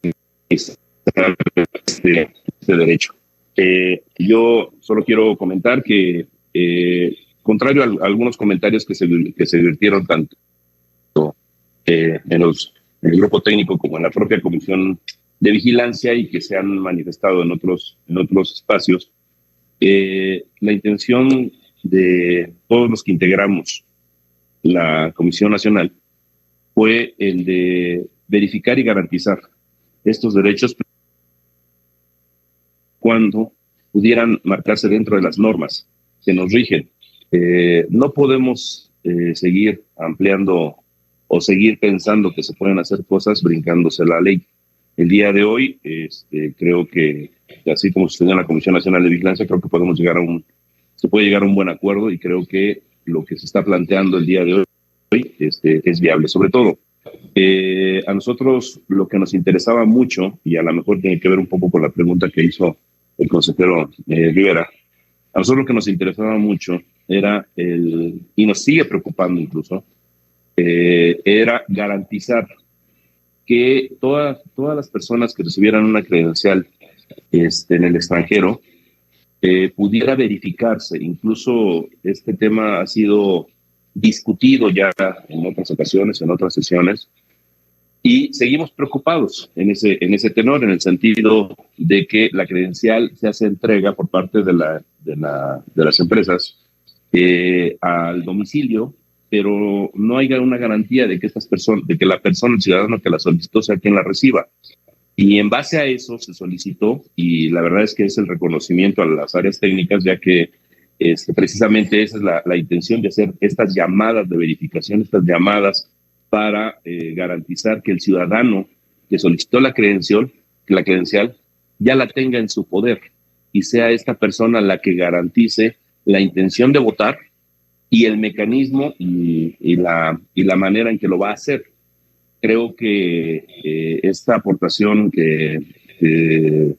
este, este derecho. Eh, yo solo quiero comentar que, eh, contrario a, a algunos comentarios que se, que se vertieron tanto eh, en, los, en el grupo técnico como en la propia Comisión de Vigilancia y que se han manifestado en otros, en otros espacios, eh, la intención de todos los que integramos la Comisión Nacional fue el de verificar y garantizar estos derechos cuando pudieran marcarse dentro de las normas que nos rigen. Eh, no podemos eh, seguir ampliando o seguir pensando que se pueden hacer cosas brincándose la ley. El día de hoy, este, creo que, así como sucedió en la Comisión Nacional de Vigilancia, creo que podemos llegar a un, se puede llegar a un buen acuerdo y creo que lo que se está planteando el día de hoy este, es viable. Sobre todo, eh, a nosotros lo que nos interesaba mucho, y a lo mejor tiene que ver un poco con la pregunta que hizo el consejero eh, Rivera, a nosotros lo que nos interesaba mucho era, el, y nos sigue preocupando incluso, eh, era garantizar que todas, todas las personas que recibieran una credencial este, en el extranjero eh, pudiera verificarse. Incluso este tema ha sido discutido ya en otras ocasiones, en otras sesiones, y seguimos preocupados en ese, en ese tenor, en el sentido de que la credencial se hace entrega por parte de, la, de, la, de las empresas eh, al domicilio, pero no hay una garantía de que estas personas, de que la persona, el ciudadano que la solicitó, sea quien la reciba. Y en base a eso se solicitó, y la verdad es que es el reconocimiento a las áreas técnicas, ya que este, precisamente esa es la, la intención de hacer estas llamadas de verificación, estas llamadas para eh, garantizar que el ciudadano que solicitó la credencial, que la credencial ya la tenga en su poder y sea esta persona la que garantice la intención de votar y el mecanismo y, y, la, y la manera en que lo va a hacer. Creo que eh, esta aportación que, eh,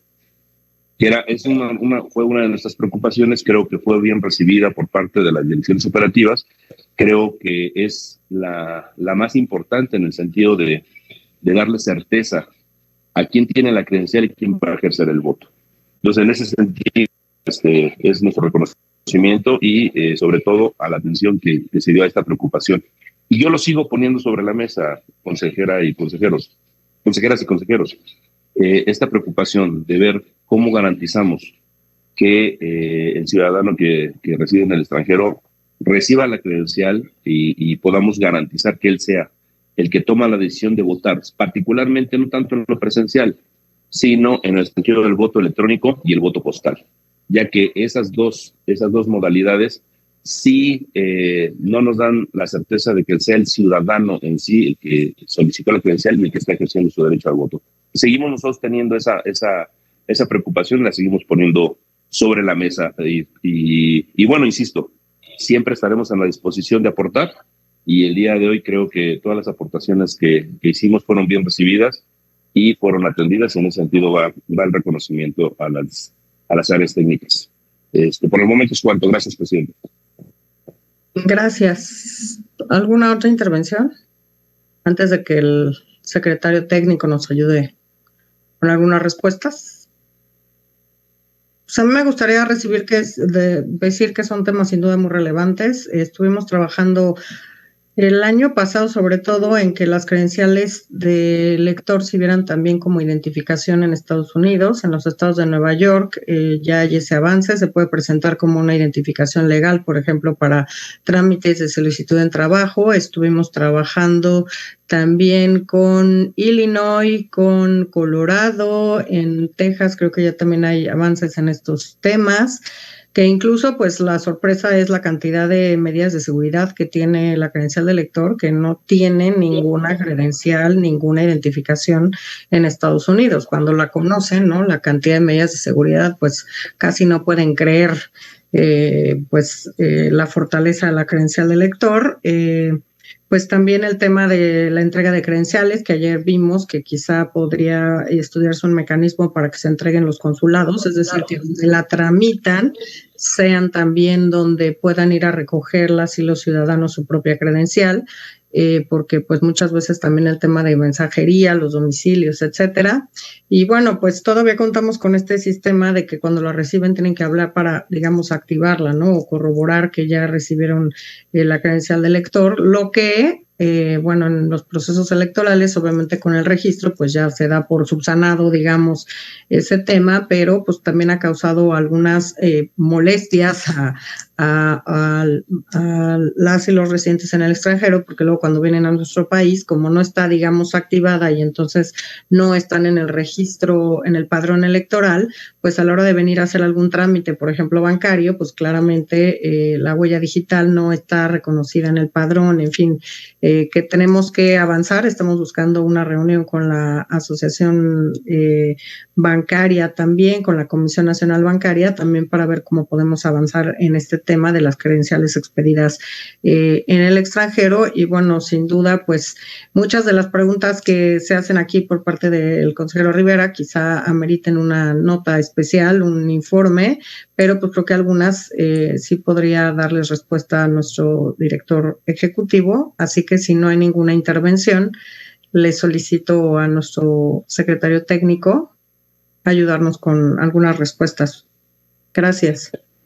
que era, es una, una, fue una de nuestras preocupaciones, creo que fue bien recibida por parte de las direcciones operativas. Creo que es la, la más importante en el sentido de, de darle certeza a quién tiene la credencial y quién va a ejercer el voto. Entonces, en ese sentido, este, es nuestro reconocimiento y eh, sobre todo a la atención que, que se dio a esta preocupación. Y yo lo sigo poniendo sobre la mesa, consejera y consejeros, consejeras y consejeros, eh, esta preocupación de ver cómo garantizamos que eh, el ciudadano que, que reside en el extranjero reciba la credencial y, y podamos garantizar que él sea el que toma la decisión de votar, particularmente no tanto en lo presencial, sino en el sentido del voto electrónico y el voto postal, ya que esas dos, esas dos modalidades sí eh, no nos dan la certeza de que sea el ciudadano en sí el que solicitó la credencial y el que está ejerciendo su derecho al voto. Seguimos nosotros teniendo esa, esa, esa preocupación, la seguimos poniendo sobre la mesa y, y, y bueno, insisto, siempre estaremos a la disposición de aportar y el día de hoy creo que todas las aportaciones que, que hicimos fueron bien recibidas y fueron atendidas. En ese sentido va, va el reconocimiento a las, a las áreas técnicas. Este, por el momento es cuanto. Gracias, presidente. Gracias. ¿Alguna otra intervención? antes de que el secretario técnico nos ayude con algunas respuestas. Pues a mí me gustaría recibir que es de, decir que son temas sin duda muy relevantes. Estuvimos trabajando el año pasado, sobre todo, en que las credenciales de lector sirvieran también como identificación en Estados Unidos. En los estados de Nueva York eh, ya hay ese avance, se puede presentar como una identificación legal, por ejemplo, para trámites de solicitud en trabajo. Estuvimos trabajando también con Illinois, con Colorado, en Texas creo que ya también hay avances en estos temas, que incluso pues la sorpresa es la cantidad de medidas de seguridad que tiene la credencial de lector, que no tiene ninguna credencial, ninguna identificación en Estados Unidos. Cuando la conocen, ¿no? La cantidad de medidas de seguridad, pues casi no pueden creer eh, pues eh, la fortaleza de la credencial de lector. Eh, Pues también el tema de la entrega de credenciales, que ayer vimos que quizá podría estudiarse un mecanismo para que se entreguen los consulados, es decir, que donde la tramitan sean también donde puedan ir a recogerlas y los ciudadanos su propia credencial, eh, porque pues muchas veces también el tema de mensajería, los domicilios, etcétera. Y bueno, pues todavía contamos con este sistema de que cuando la reciben tienen que hablar para, digamos, activarla, ¿no? O corroborar que ya recibieron eh, la credencial de lector, lo que Eh, bueno, en los procesos electorales, obviamente con el registro, pues ya se da por subsanado, digamos, ese tema, pero pues también ha causado algunas eh, molestias a, a, a, a las y los residentes en el extranjero, porque luego cuando vienen a nuestro país, como no está, digamos, activada y entonces no están en el registro, en el padrón electoral, pues a la hora de venir a hacer algún trámite, por ejemplo, bancario, pues claramente eh, la huella digital no está reconocida en el padrón, en fin, eh, que tenemos que avanzar. Estamos buscando una reunión con la Asociación eh, Bancaria también, con la Comisión Nacional Bancaria, también para ver cómo podemos avanzar en este tema de las credenciales expedidas eh, en el extranjero. Y bueno, sin duda, pues muchas de las preguntas que se hacen aquí por parte del consejero Rivera quizá ameriten una nota especial, un informe, pero pues creo que algunas eh, sí podría darles respuesta a nuestro director ejecutivo, así que si no hay ninguna intervención, le solicito a nuestro secretario técnico ayudarnos con algunas respuestas. Gracias.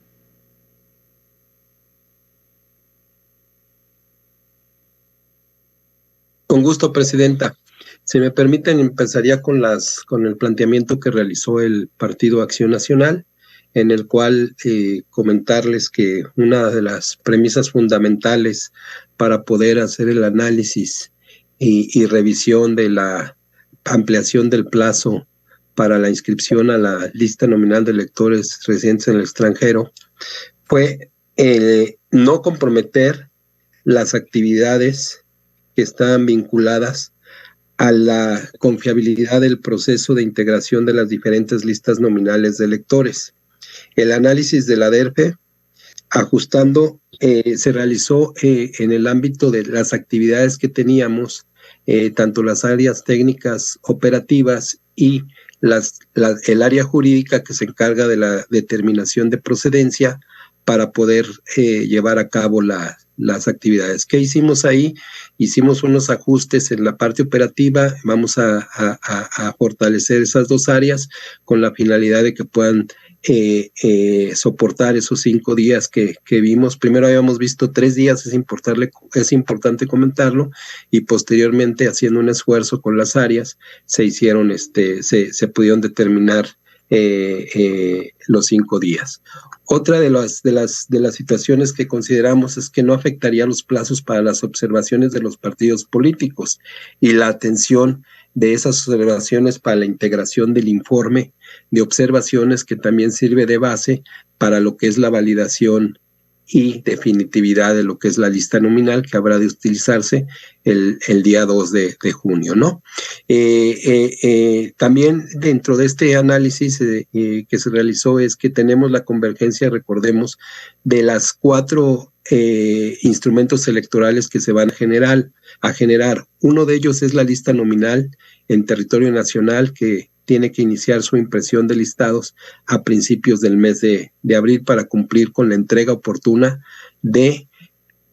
Con gusto, Presidenta. Si me permiten, empezaría con las con el planteamiento que realizó el Partido Acción Nacional, en el cual eh, comentarles que una de las premisas fundamentales para poder hacer el análisis y, y revisión de la ampliación del plazo para la inscripción a la lista nominal de electores residentes en el extranjero fue eh, no comprometer las actividades que estaban vinculadas a la confiabilidad del proceso de integración de las diferentes listas nominales de electores. El análisis de la D E R P E, ajustando, eh, se realizó eh, en el ámbito de las actividades que teníamos, eh, tanto las áreas técnicas operativas y las, la, el área jurídica que se encarga de la determinación de procedencia para poder eh, llevar a cabo la, las actividades. ¿Qué hicimos ahí? Hicimos unos ajustes en la parte operativa, vamos a, a, a fortalecer esas dos áreas con la finalidad de que puedan eh, eh, soportar esos cinco días que, que vimos. Primero habíamos visto tres días, es, es importante comentarlo, y posteriormente, haciendo un esfuerzo con las áreas, se hicieron, este, se, se pudieron determinar eh, eh, los cinco días. Otra de las, de, las, de las situaciones que consideramos es que no afectaría los plazos para las observaciones de los partidos políticos y la atención de esas observaciones para la integración del informe de observaciones, que también sirve de base para lo que es la validación y definitividad de lo que es la lista nominal, que habrá de utilizarse el, el día dos de, de junio, ¿no? Eh, eh, eh, también dentro de este análisis eh, eh, que se realizó es que tenemos la convergencia, recordemos, de las cuatro eh, instrumentos electorales que se van a generar, a generar. Uno de ellos es la lista nominal en territorio nacional, que tiene que iniciar su impresión de listados a principios del mes de, de abril para cumplir con la entrega oportuna de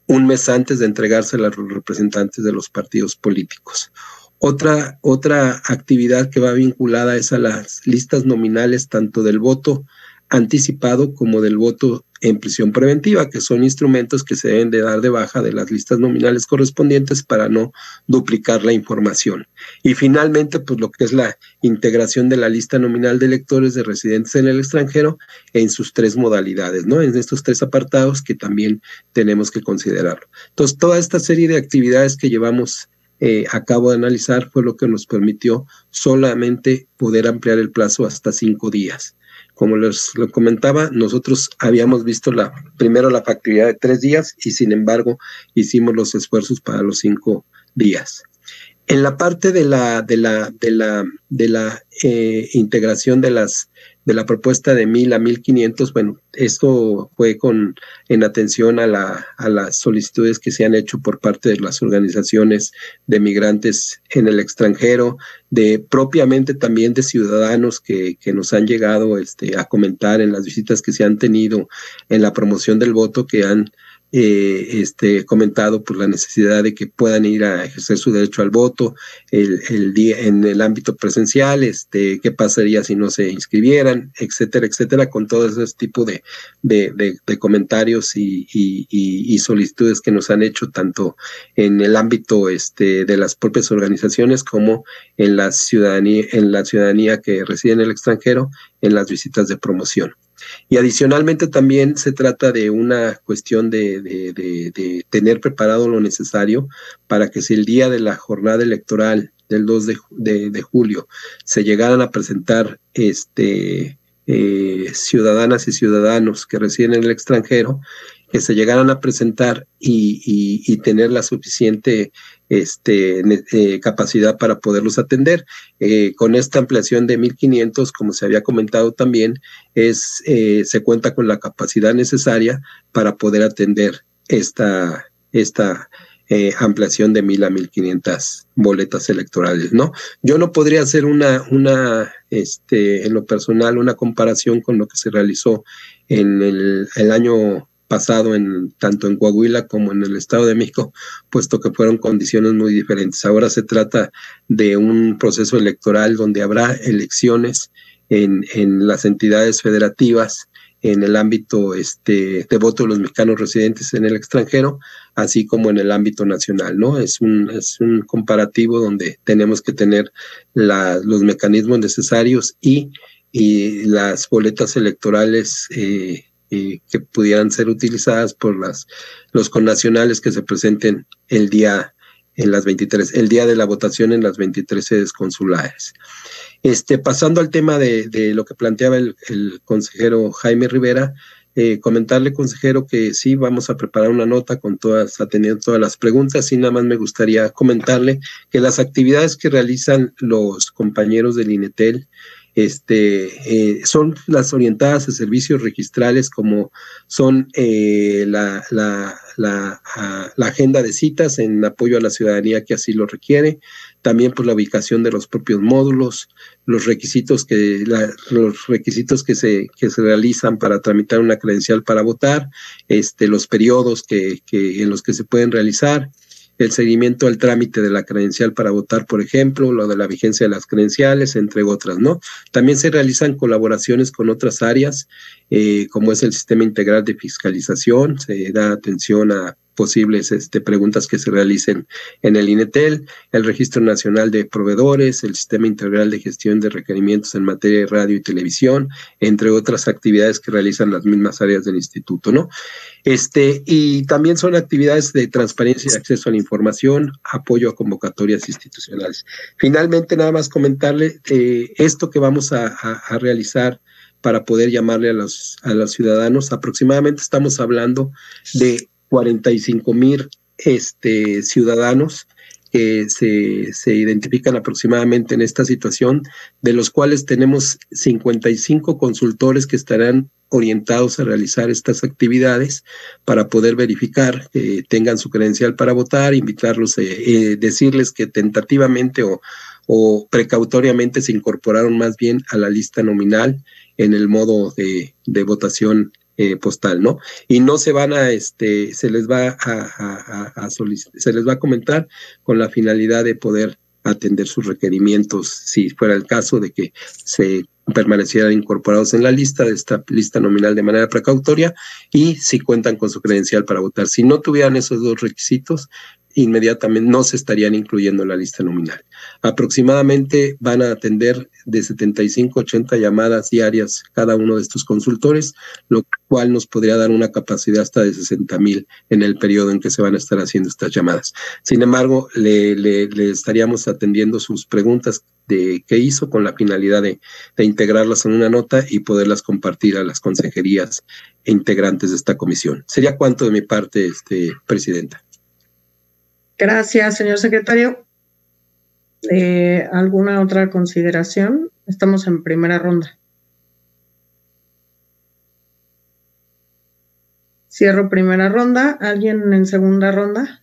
un mes antes de entregársela a los representantes de los partidos políticos. Otra, otra actividad que va vinculada es a las listas nominales tanto del voto anticipado como del voto en prisión preventiva, que son instrumentos que se deben de dar de baja de las listas nominales correspondientes para no duplicar la información. Y finalmente, pues lo que es la integración de la lista nominal de electores de residentes en el extranjero en sus tres modalidades, ¿no? En estos tres apartados que también tenemos que considerarlo. Entonces, toda esta serie de actividades que llevamos eh, a cabo de analizar fue lo que nos permitió solamente poder ampliar el plazo hasta cinco días. Como les lo comentaba, nosotros habíamos visto la, primero la factibilidad de tres días y sin embargo hicimos los esfuerzos para los cinco días. En la parte de la, de la, de la, de la eh, integración de las de la propuesta de mil a mil quinientos, bueno, esto fue con en atención a la a las solicitudes que se han hecho por parte de las organizaciones de migrantes en el extranjero, de propiamente también de ciudadanos que, que nos han llegado este, a comentar en las visitas que se han tenido en la promoción del voto, que han Eh, este, comentado por la necesidad de que puedan ir a ejercer su derecho al voto el, el día, en el ámbito presencial, este, qué pasaría si no se inscribieran, etcétera, etcétera, con todo ese tipo de, de, de, de comentarios y, y, y, y solicitudes que nos han hecho tanto en el ámbito este, de las propias organizaciones como en la ciudadanía, en la ciudadanía que reside en el extranjero, en las visitas de promoción. Y adicionalmente también se trata de una cuestión de, de, de, de tener preparado lo necesario para que si el día de la jornada electoral del dos de, de, de julio se llegaran a presentar este, eh, ciudadanas y ciudadanos que residen en el extranjero, que se llegaran a presentar y, y, y tener la suficiente este, eh, capacidad para poderlos atender. Eh, con esta ampliación de mil quinientos, como se había comentado también, es eh, se cuenta con la capacidad necesaria para poder atender esta, esta eh, ampliación de mil a mil quinientas boletas electorales, ¿no? Yo no podría hacer una, una este, en lo personal, una comparación con lo que se realizó en el, el año pasado en tanto en Coahuila como en el Estado de México, puesto que fueron condiciones muy diferentes. Ahora se trata de un proceso electoral donde habrá elecciones en, en las entidades federativas, en el ámbito este, de voto de los mexicanos residentes en el extranjero, así como en el ámbito nacional, ¿no? Es un, es un comparativo donde tenemos que tener la, los mecanismos necesarios y, y las boletas electorales eh, que pudieran ser utilizadas por las los connacionales que se presenten el día en las veintitrés, el día de la votación en las veintitrés sedes consulares. Este, pasando al tema de, de lo que planteaba el, el consejero Jaime Rivera, eh, comentarle, consejero, que sí vamos a preparar una nota con todas, atendiendo todas las preguntas, y nada más me gustaría comentarle que las actividades que realizan los compañeros del INETEL Este, eh, son las orientadas a servicios registrales, como son eh, la, la, la, a, la agenda de citas en apoyo a la ciudadanía que así lo requiere, también por la ubicación de los propios módulos, los requisitos que la, los requisitos que se que se realizan para tramitar una credencial para votar, este, los periodos que, que en los que se pueden realizar, el seguimiento al trámite de la credencial para votar, por ejemplo, lo de la vigencia de las credenciales, entre otras, ¿no? También se realizan colaboraciones con otras áreas, eh, como es el sistema integral de fiscalización, se da atención a posibles este, preguntas que se realicen en el INETEL, el Registro Nacional de Proveedores, el Sistema Integral de Gestión de Requerimientos en materia de radio y televisión, entre otras actividades que realizan las mismas áreas del instituto, ¿no? Este, y también son actividades de transparencia y acceso a la información, apoyo a convocatorias institucionales. Finalmente, nada más comentarle eh, esto que vamos a, a, a realizar para poder llamarle a los, a los ciudadanos. Aproximadamente estamos hablando de cuarenta y cinco mil este, ciudadanos que se, se identifican aproximadamente en esta situación, de los cuales tenemos cincuenta y cinco consultores que estarán orientados a realizar estas actividades para poder verificar que eh, tengan su credencial para votar, invitarlos, eh, eh, decirles que tentativamente o, o precautoriamente se incorporaron más bien a la lista nominal en el modo de, de votación eh, postal, ¿no? Y no se van a, este, se les va a, a, a, a solicitar, se les va a comentar con la finalidad de poder atender sus requerimientos, si fuera el caso de que se permanecieran incorporados en la lista, de esta lista nominal de manera precautoria, y si cuentan con su credencial para votar. Si no tuvieran esos dos requisitos, inmediatamente no se estarían incluyendo en la lista nominal. Aproximadamente van a atender de setenta y cinco a ochenta llamadas diarias cada uno de estos consultores, lo cual nos podría dar una capacidad hasta de sesenta mil en el periodo en que se van a estar haciendo estas llamadas. Sin embargo, le, le, le estaríamos atendiendo sus preguntas de qué hizo con la finalidad de, de integrarlas en una nota y poderlas compartir a las consejerías e integrantes de esta comisión. Sería cuanto de mi parte, este, Presidenta. Gracias, señor secretario. Eh, ¿Alguna otra consideración? Estamos en primera ronda. Cierro primera ronda. ¿Alguien en segunda ronda?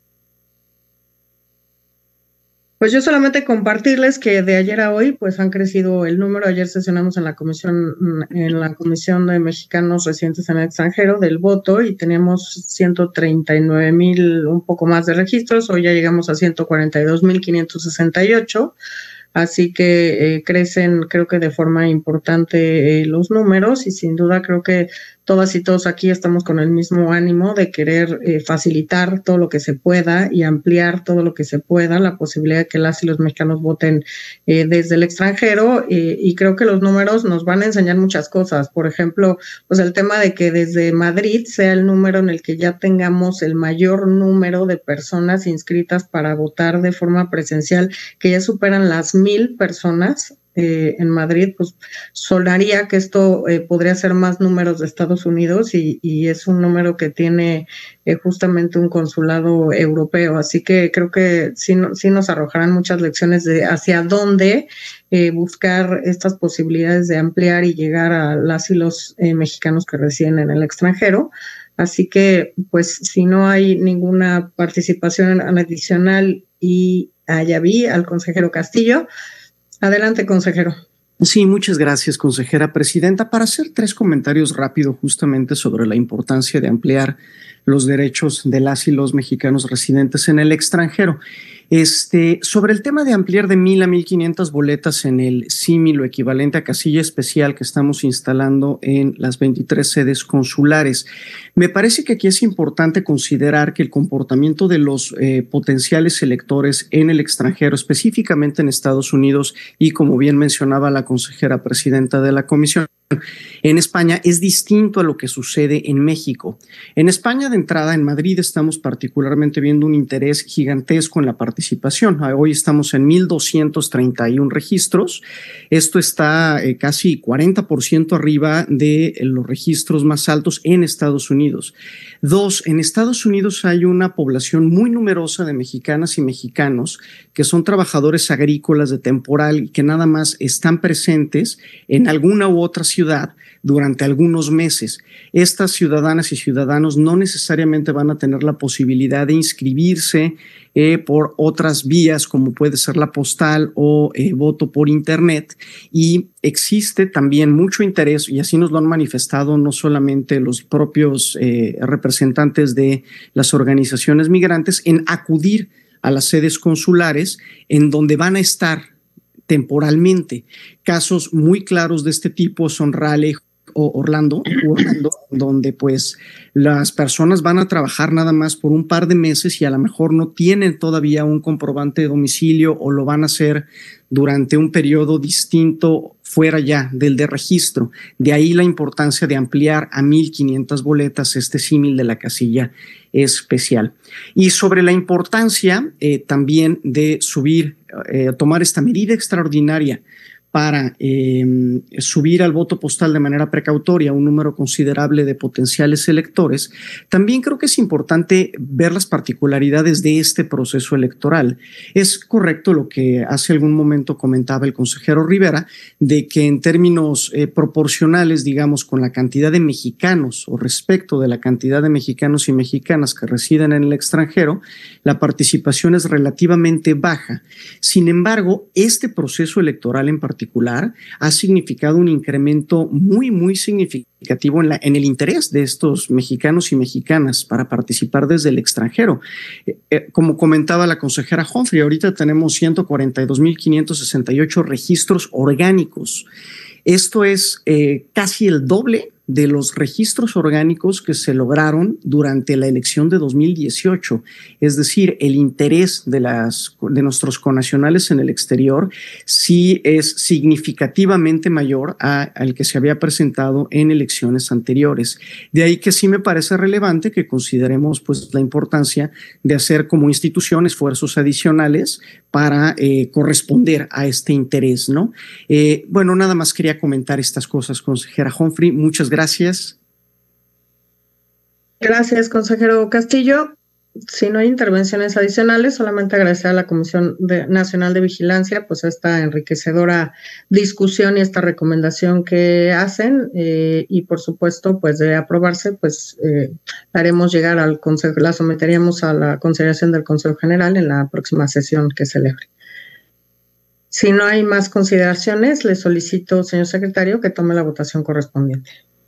Pues yo solamente compartirles que de ayer a hoy pues han crecido el número. Ayer sesionamos en la comisión en la comisión de mexicanos residentes en el extranjero del voto y teníamos ciento treinta y nueve mil, un poco más de registros. Hoy ya llegamos a ciento cuarenta y dos mil quinientos sesenta y ocho. Así que eh, crecen, creo que de forma importante eh, los números y sin duda creo que todas y todos aquí estamos con el mismo ánimo de querer eh, facilitar todo lo que se pueda y ampliar todo lo que se pueda la posibilidad de que las y los mexicanos voten eh, desde el extranjero eh, y creo que los números nos van a enseñar muchas cosas. Por ejemplo, pues el tema de que desde Madrid sea el número en el que ya tengamos el mayor número de personas inscritas para votar de forma presencial, que ya superan las mil personas eh, en Madrid, pues sonaría que esto eh, podría ser más números de Estados Unidos y, y es un número que tiene eh, justamente un consulado europeo, así que creo que sí, sí nos arrojarán muchas lecciones de hacia dónde eh, buscar estas posibilidades de ampliar y llegar a las y los eh, mexicanos que residen en el extranjero. Así que, pues, si no hay ninguna participación adicional y allá vi al consejero Castillo. Adelante, consejero. Sí, muchas gracias, consejera presidenta. Para hacer tres comentarios rápidos justamente sobre la importancia de ampliar los derechos de las y los mexicanos residentes en el extranjero. Este, sobre el tema de ampliar de mil a mil quinientas boletas en el símil o equivalente a casilla especial que estamos instalando en las veintitrés sedes consulares, me parece que aquí es importante considerar que el comportamiento de los eh, potenciales electores en el extranjero, específicamente en Estados Unidos y como bien mencionaba la consejera presidenta de la comisión, en España es distinto a lo que sucede en México. En España, de entrada, en Madrid, estamos particularmente viendo un interés gigantesco en la participación. Hoy estamos en mil doscientos treinta y uno registros. Esto está eh, casi cuarenta por ciento arriba de eh, los registros más altos en Estados Unidos. Dos, en Estados Unidos hay una población muy numerosa de mexicanas y mexicanos que son trabajadores agrícolas de temporal y que nada más están presentes en alguna u otra ciudad durante algunos meses. Estas ciudadanas y ciudadanos no necesariamente van a tener la posibilidad de inscribirse eh, por otras vías como puede ser la postal o eh, voto por internet, y existe también mucho interés, y así nos lo han manifestado no solamente los propios eh, representantes de las organizaciones migrantes, en acudir a las sedes consulares en donde van a estar temporalmente. Casos muy claros de este tipo son Raleigh o Orlando, Orlando, donde pues las personas van a trabajar nada más por un par de meses y a lo mejor no tienen todavía un comprobante de domicilio o lo van a hacer durante un periodo distinto fuera ya del de registro. De ahí la importancia de ampliar a mil quinientas boletas este símil de la casilla especial. Y sobre la importancia eh, también de subir, eh, tomar esta medida extraordinaria para eh, subir al voto postal de manera precautoria un número considerable de potenciales electores, también creo que es importante ver las particularidades de este proceso electoral. Es correcto lo que hace algún momento comentaba el consejero Rivera, de que en términos eh, proporcionales, digamos, con la cantidad de mexicanos o respecto de la cantidad de mexicanos y mexicanas que residen en el extranjero, la participación es relativamente baja. Sin embargo, este proceso electoral en particular particular ha significado un incremento muy, muy significativo en, la, en el interés de estos mexicanos y mexicanas para participar desde el extranjero. Eh, eh, como comentaba la consejera Humphrey, ahorita tenemos ciento cuarenta y dos mil quinientos sesenta y ocho registros orgánicos. Esto es eh, casi el doble de los registros orgánicos que se lograron durante la elección de dos mil dieciocho. Es decir, el interés de, las, de nuestros connacionales en el exterior sí es significativamente mayor a, al que se había presentado en elecciones anteriores. De ahí que sí me parece relevante que consideremos pues, la importancia de hacer como institución esfuerzos adicionales para eh, corresponder a este interés, ¿no? Eh, bueno, nada más quería comentar estas cosas, consejera Humphrey. Muchas gracias. Gracias, consejero Castillo. Si no hay intervenciones adicionales, solamente agradecer a la Comisión de, Nacional de Vigilancia pues esta enriquecedora discusión y esta recomendación que hacen eh, y por supuesto pues de aprobarse pues eh, haremos llegar al Consejo, la someteríamos a la consideración del Consejo General en la próxima sesión que celebre. Si no hay más consideraciones, le solicito, señor secretario, que tome la votación correspondiente.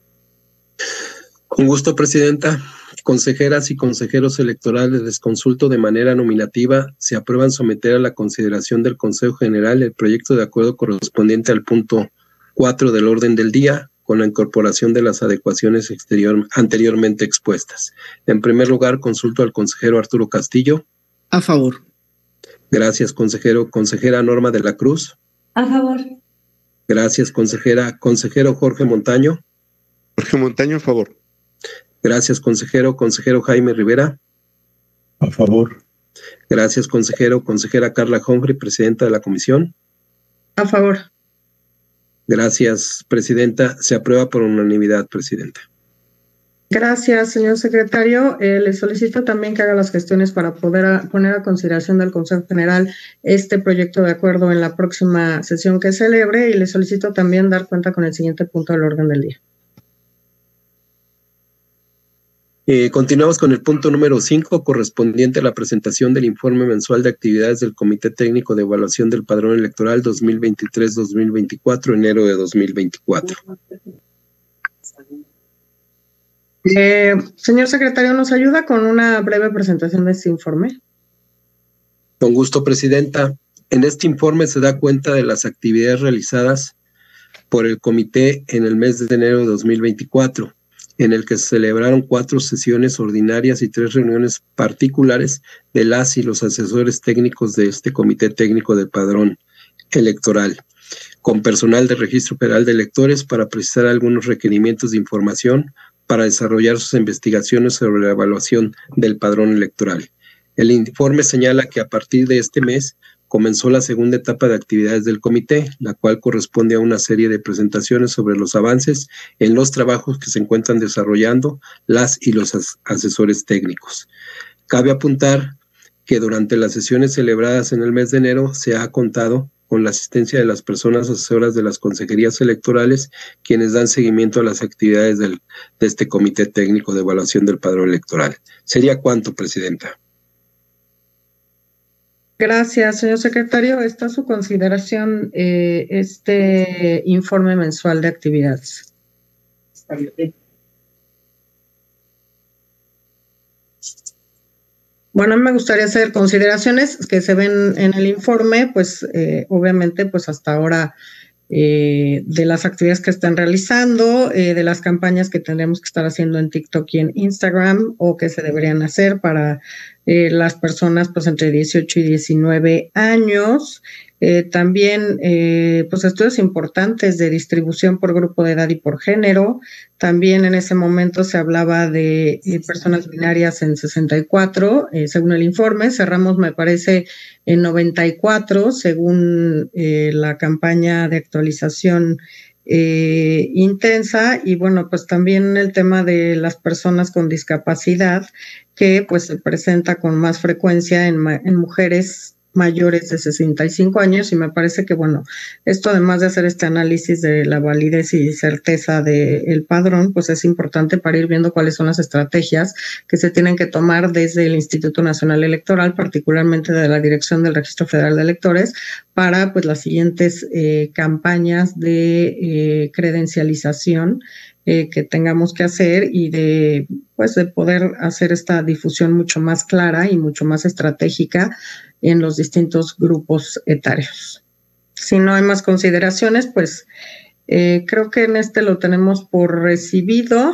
Con gusto, presidenta. Consejeras y consejeros electorales, les consulto de manera nominativa. Se aprueban someter a la consideración del Consejo General el proyecto de acuerdo correspondiente al punto cuatro del orden del día, con la incorporación de las adecuaciones exterior, anteriormente expuestas. En primer lugar, consulto al consejero Arturo Castillo. A favor. Gracias, consejero. Consejera Norma de la Cruz. A favor. Gracias, consejera. Consejero Jorge Montaño. Jorge Montaño, a favor. Gracias, consejero. Consejero Jaime Rivera. A favor. Gracias, consejero. Consejera Carla Humphrey, presidenta de la comisión. A favor. Gracias, presidenta. Se aprueba por unanimidad, presidenta. Gracias, señor secretario. Eh, le solicito también que haga las gestiones para poder a, poner a consideración del Consejo General este proyecto de acuerdo en la próxima sesión que celebre y le solicito también dar cuenta con el siguiente punto del orden del día. Eh, continuamos con el punto número cinco, correspondiente a la presentación del informe mensual de actividades del Comité Técnico de Evaluación del Padrón Electoral dos mil veintitrés dos mil veinticuatro, enero de dos mil veinticuatro. Eh, señor secretario, ¿nos ayuda con una breve presentación de este informe? Con gusto, presidenta. En este informe se da cuenta de las actividades realizadas por el comité en el mes de enero de dos mil veinticuatro. En el que se celebraron cuatro sesiones ordinarias y tres reuniones particulares de las y los asesores técnicos de este Comité Técnico del Padrón Electoral, con personal de Registro Federal de Electores para precisar algunos requerimientos de información para desarrollar sus investigaciones sobre la evaluación del padrón electoral. El informe señala que a partir de este mes comenzó la segunda etapa de actividades del comité, la cual corresponde a una serie de presentaciones sobre los avances en los trabajos que se encuentran desarrollando las y los as- asesores técnicos. Cabe apuntar que durante las sesiones celebradas en el mes de enero se ha contado con la asistencia de las personas asesoras de las consejerías electorales, quienes dan seguimiento a las actividades del, de este Comité Técnico de Evaluación del Padrón Electoral. ¿Sería cuánto, presidenta? Gracias, señor secretario. Está a su consideración eh, este informe mensual de actividades. Bueno, a mí me gustaría hacer consideraciones que se ven en el informe, pues eh, obviamente pues hasta ahora eh, de las actividades que están realizando, eh, de las campañas que tendremos que estar haciendo en TikTok y en Instagram o que se deberían hacer para eh, las personas pues entre dieciocho y diecinueve años. Eh, también eh, pues estudios importantes de distribución por grupo de edad y por género. También en ese momento se hablaba de eh, personas binarias en sesenta y cuatro, eh, según el informe. Cerramos, me parece, en noventa y cuatro, según eh, la campaña de actualización eh, intensa. Y bueno, pues también el tema de las personas con discapacidad, que pues se presenta con más frecuencia en, en mujeres mayores de sesenta y cinco años, y me parece que, bueno, esto además de hacer este análisis de la validez y certeza del padrón, pues es importante para ir viendo cuáles son las estrategias que se tienen que tomar desde el Instituto Nacional Electoral, particularmente de la Dirección del Registro Federal de Electores, para pues las siguientes eh, campañas de eh, credencialización Eh, que tengamos que hacer y de, pues, de poder hacer esta difusión mucho más clara y mucho más estratégica en los distintos grupos etarios. Si no hay más consideraciones, pues eh, creo que en este lo tenemos por recibido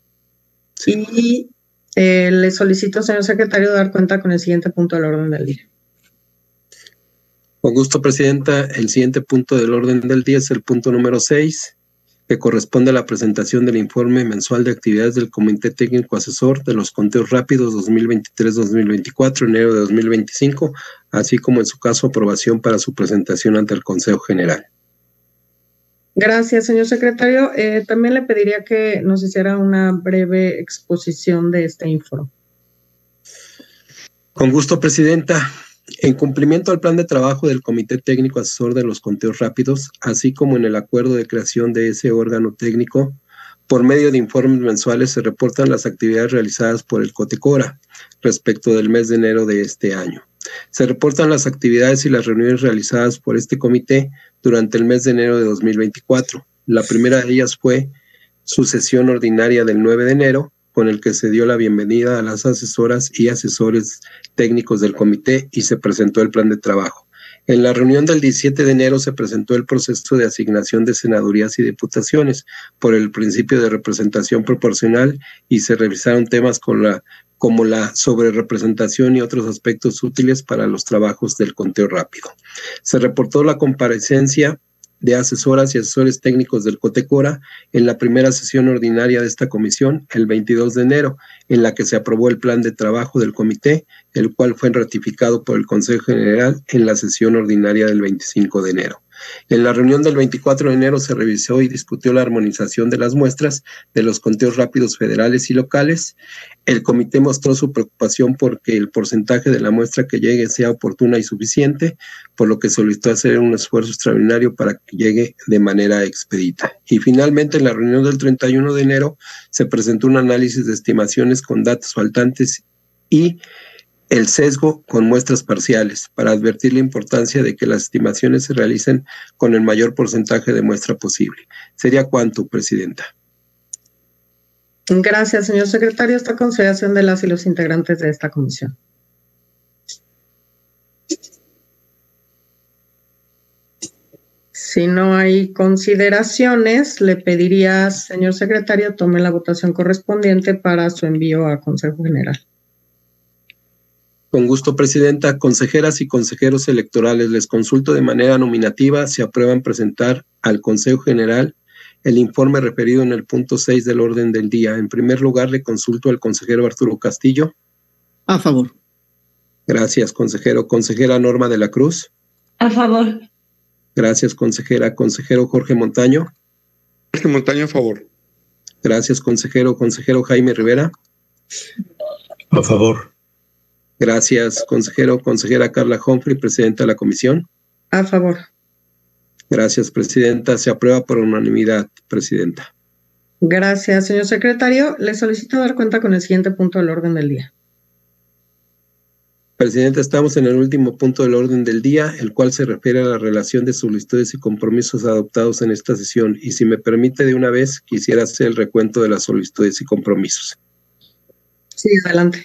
y eh, le solicito, señor secretario, dar cuenta con el siguiente punto del orden del día. Con gusto, Presidenta. El siguiente punto del orden del día es el punto número seis, que corresponde a la presentación del informe mensual de actividades del Comité Técnico Asesor de los Conteos Rápidos dos mil veintitrés dos mil veinticuatro, enero de dos mil veinticinco, así como en su caso aprobación para su presentación ante el Consejo General. Gracias, señor secretario. Eh, también le pediría que nos hiciera una breve exposición de este informe. Con gusto, Presidenta. En cumplimiento al plan de trabajo del Comité Técnico Asesor de los Conteos Rápidos, así como en el acuerdo de creación de ese órgano técnico, por medio de informes mensuales se reportan las actividades realizadas por el COTECORA respecto del mes de enero de este año. Se reportan las actividades y las reuniones realizadas por este comité durante el mes de enero de dos mil veinticuatro. La primera de ellas fue su sesión ordinaria del nueve de enero, con el que se dio la bienvenida a las asesoras y asesores técnicos del comité y se presentó el plan de trabajo. En la reunión del diecisiete de enero se presentó el proceso de asignación de senadurías y diputaciones por el principio de representación proporcional y se revisaron temas con la, como la sobrerepresentación y otros aspectos útiles para los trabajos del conteo rápido. Se reportó la comparecencia de asesoras y asesores técnicos del COTECORA en la primera sesión ordinaria de esta comisión, el veintidós de enero, en la que se aprobó el plan de trabajo del comité, el cual fue ratificado por el Consejo General en la sesión ordinaria del veinticinco de enero. En la reunión del veinticuatro de enero se revisó y discutió la armonización de las muestras de los conteos rápidos federales y locales. El comité mostró su preocupación porque el porcentaje de la muestra que llegue sea oportuna y suficiente, por lo que solicitó hacer un esfuerzo extraordinario para que llegue de manera expedita. Y finalmente, en la reunión del treinta y uno de enero se presentó un análisis de estimaciones con datos faltantes y el sesgo con muestras parciales, para advertir la importancia de que las estimaciones se realicen con el mayor porcentaje de muestra posible. ¿Sería cuánto, Presidenta? Gracias, señor secretario. Esta consideración de las y los integrantes de esta comisión. Si no hay consideraciones, le pediría, señor secretario, tome la votación correspondiente para su envío a Consejo General. Con gusto, Presidenta. Consejeras y consejeros electorales, les consulto de manera nominativa si aprueban presentar al Consejo General el informe referido en el punto seis del orden del día. En primer lugar, le consulto al consejero Arturo Castillo. A favor. Gracias, consejero. Consejera Norma de la Cruz. A favor. Gracias, consejera. Consejero Jorge Montaño. Jorge Montaño, a favor. Gracias, consejero. Consejero Jaime Rivera. A favor. Gracias, consejero. Consejera Carla Humphrey, presidenta de la comisión. A favor. Gracias, presidenta. Se aprueba por unanimidad, presidenta. Gracias, señor secretario. Le solicito dar cuenta con el siguiente punto del orden del día. Presidenta, estamos en el último punto del orden del día, el cual se refiere a la relación de solicitudes y compromisos adoptados en esta sesión. Y si me permite, de una vez, quisiera hacer el recuento de las solicitudes y compromisos. Sí, adelante.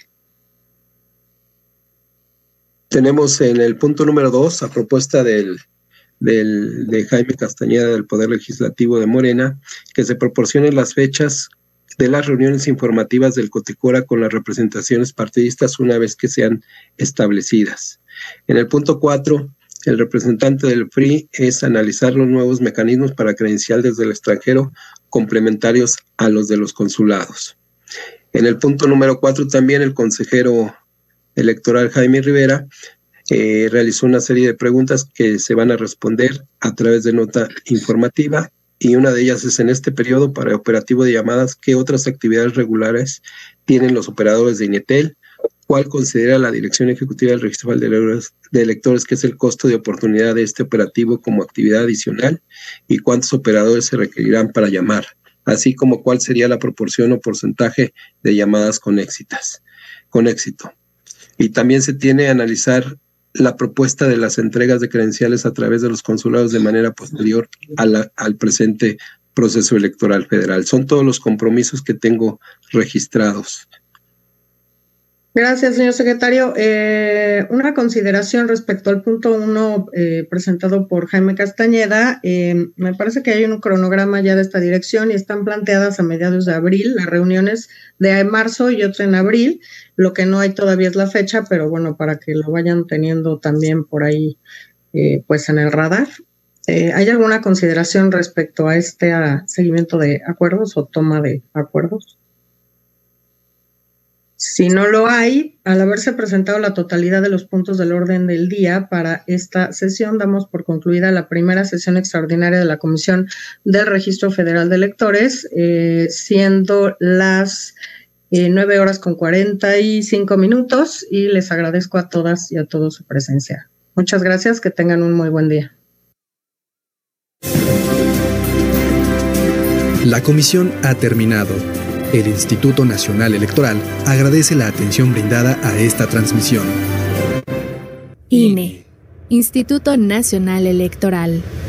Tenemos en el punto número dos, a propuesta del, del, de Jaime Castañeda del Poder Legislativo de Morena, que se proporcionen las fechas de las reuniones informativas del COTECORA con las representaciones partidistas una vez que sean establecidas. En el punto cuatro, el representante del P R I es analizar los nuevos mecanismos para credencial desde el extranjero complementarios a los de los consulados. En el punto número cuatro también el consejero electoral Jaime Rivera eh, realizó una serie de preguntas que se van a responder a través de nota informativa, y una de ellas es: en este periodo para operativo de llamadas, ¿qué otras actividades regulares tienen los operadores de INETEL cuál considera la Dirección Ejecutiva del Registro Federal de Electores que es el costo de oportunidad de este operativo como actividad adicional y cuántos operadores se requerirán para llamar, así como cuál sería la proporción o porcentaje de llamadas con éxitas, con éxito. Y también se tiene que analizar la propuesta de las entregas de credenciales a través de los consulados de manera posterior a la, al presente proceso electoral federal. Son todos los compromisos que tengo registrados. Gracias, señor secretario. Eh, una consideración respecto al punto uno eh, presentado por Jaime Castañeda. Eh, me parece que hay un cronograma ya de esta dirección y están planteadas a mediados de abril las reuniones de marzo y otra en abril. Lo que no hay todavía es la fecha, pero bueno, para que lo vayan teniendo también por ahí, eh, pues en el radar. Eh, ¿Hay alguna consideración respecto a este a seguimiento de acuerdos o toma de acuerdos? Si no lo hay, al haberse presentado la totalidad de los puntos del orden del día para esta sesión, damos por concluida la primera sesión extraordinaria de la Comisión del Registro Federal de Electores, eh, siendo las eh, nueve horas con cuarenta y cinco minutos, y les agradezco a todas y a todos su presencia. Muchas gracias, que tengan un muy buen día. La comisión ha terminado. El Instituto Nacional Electoral agradece la atención brindada a esta transmisión. I N E, Instituto Nacional Electoral.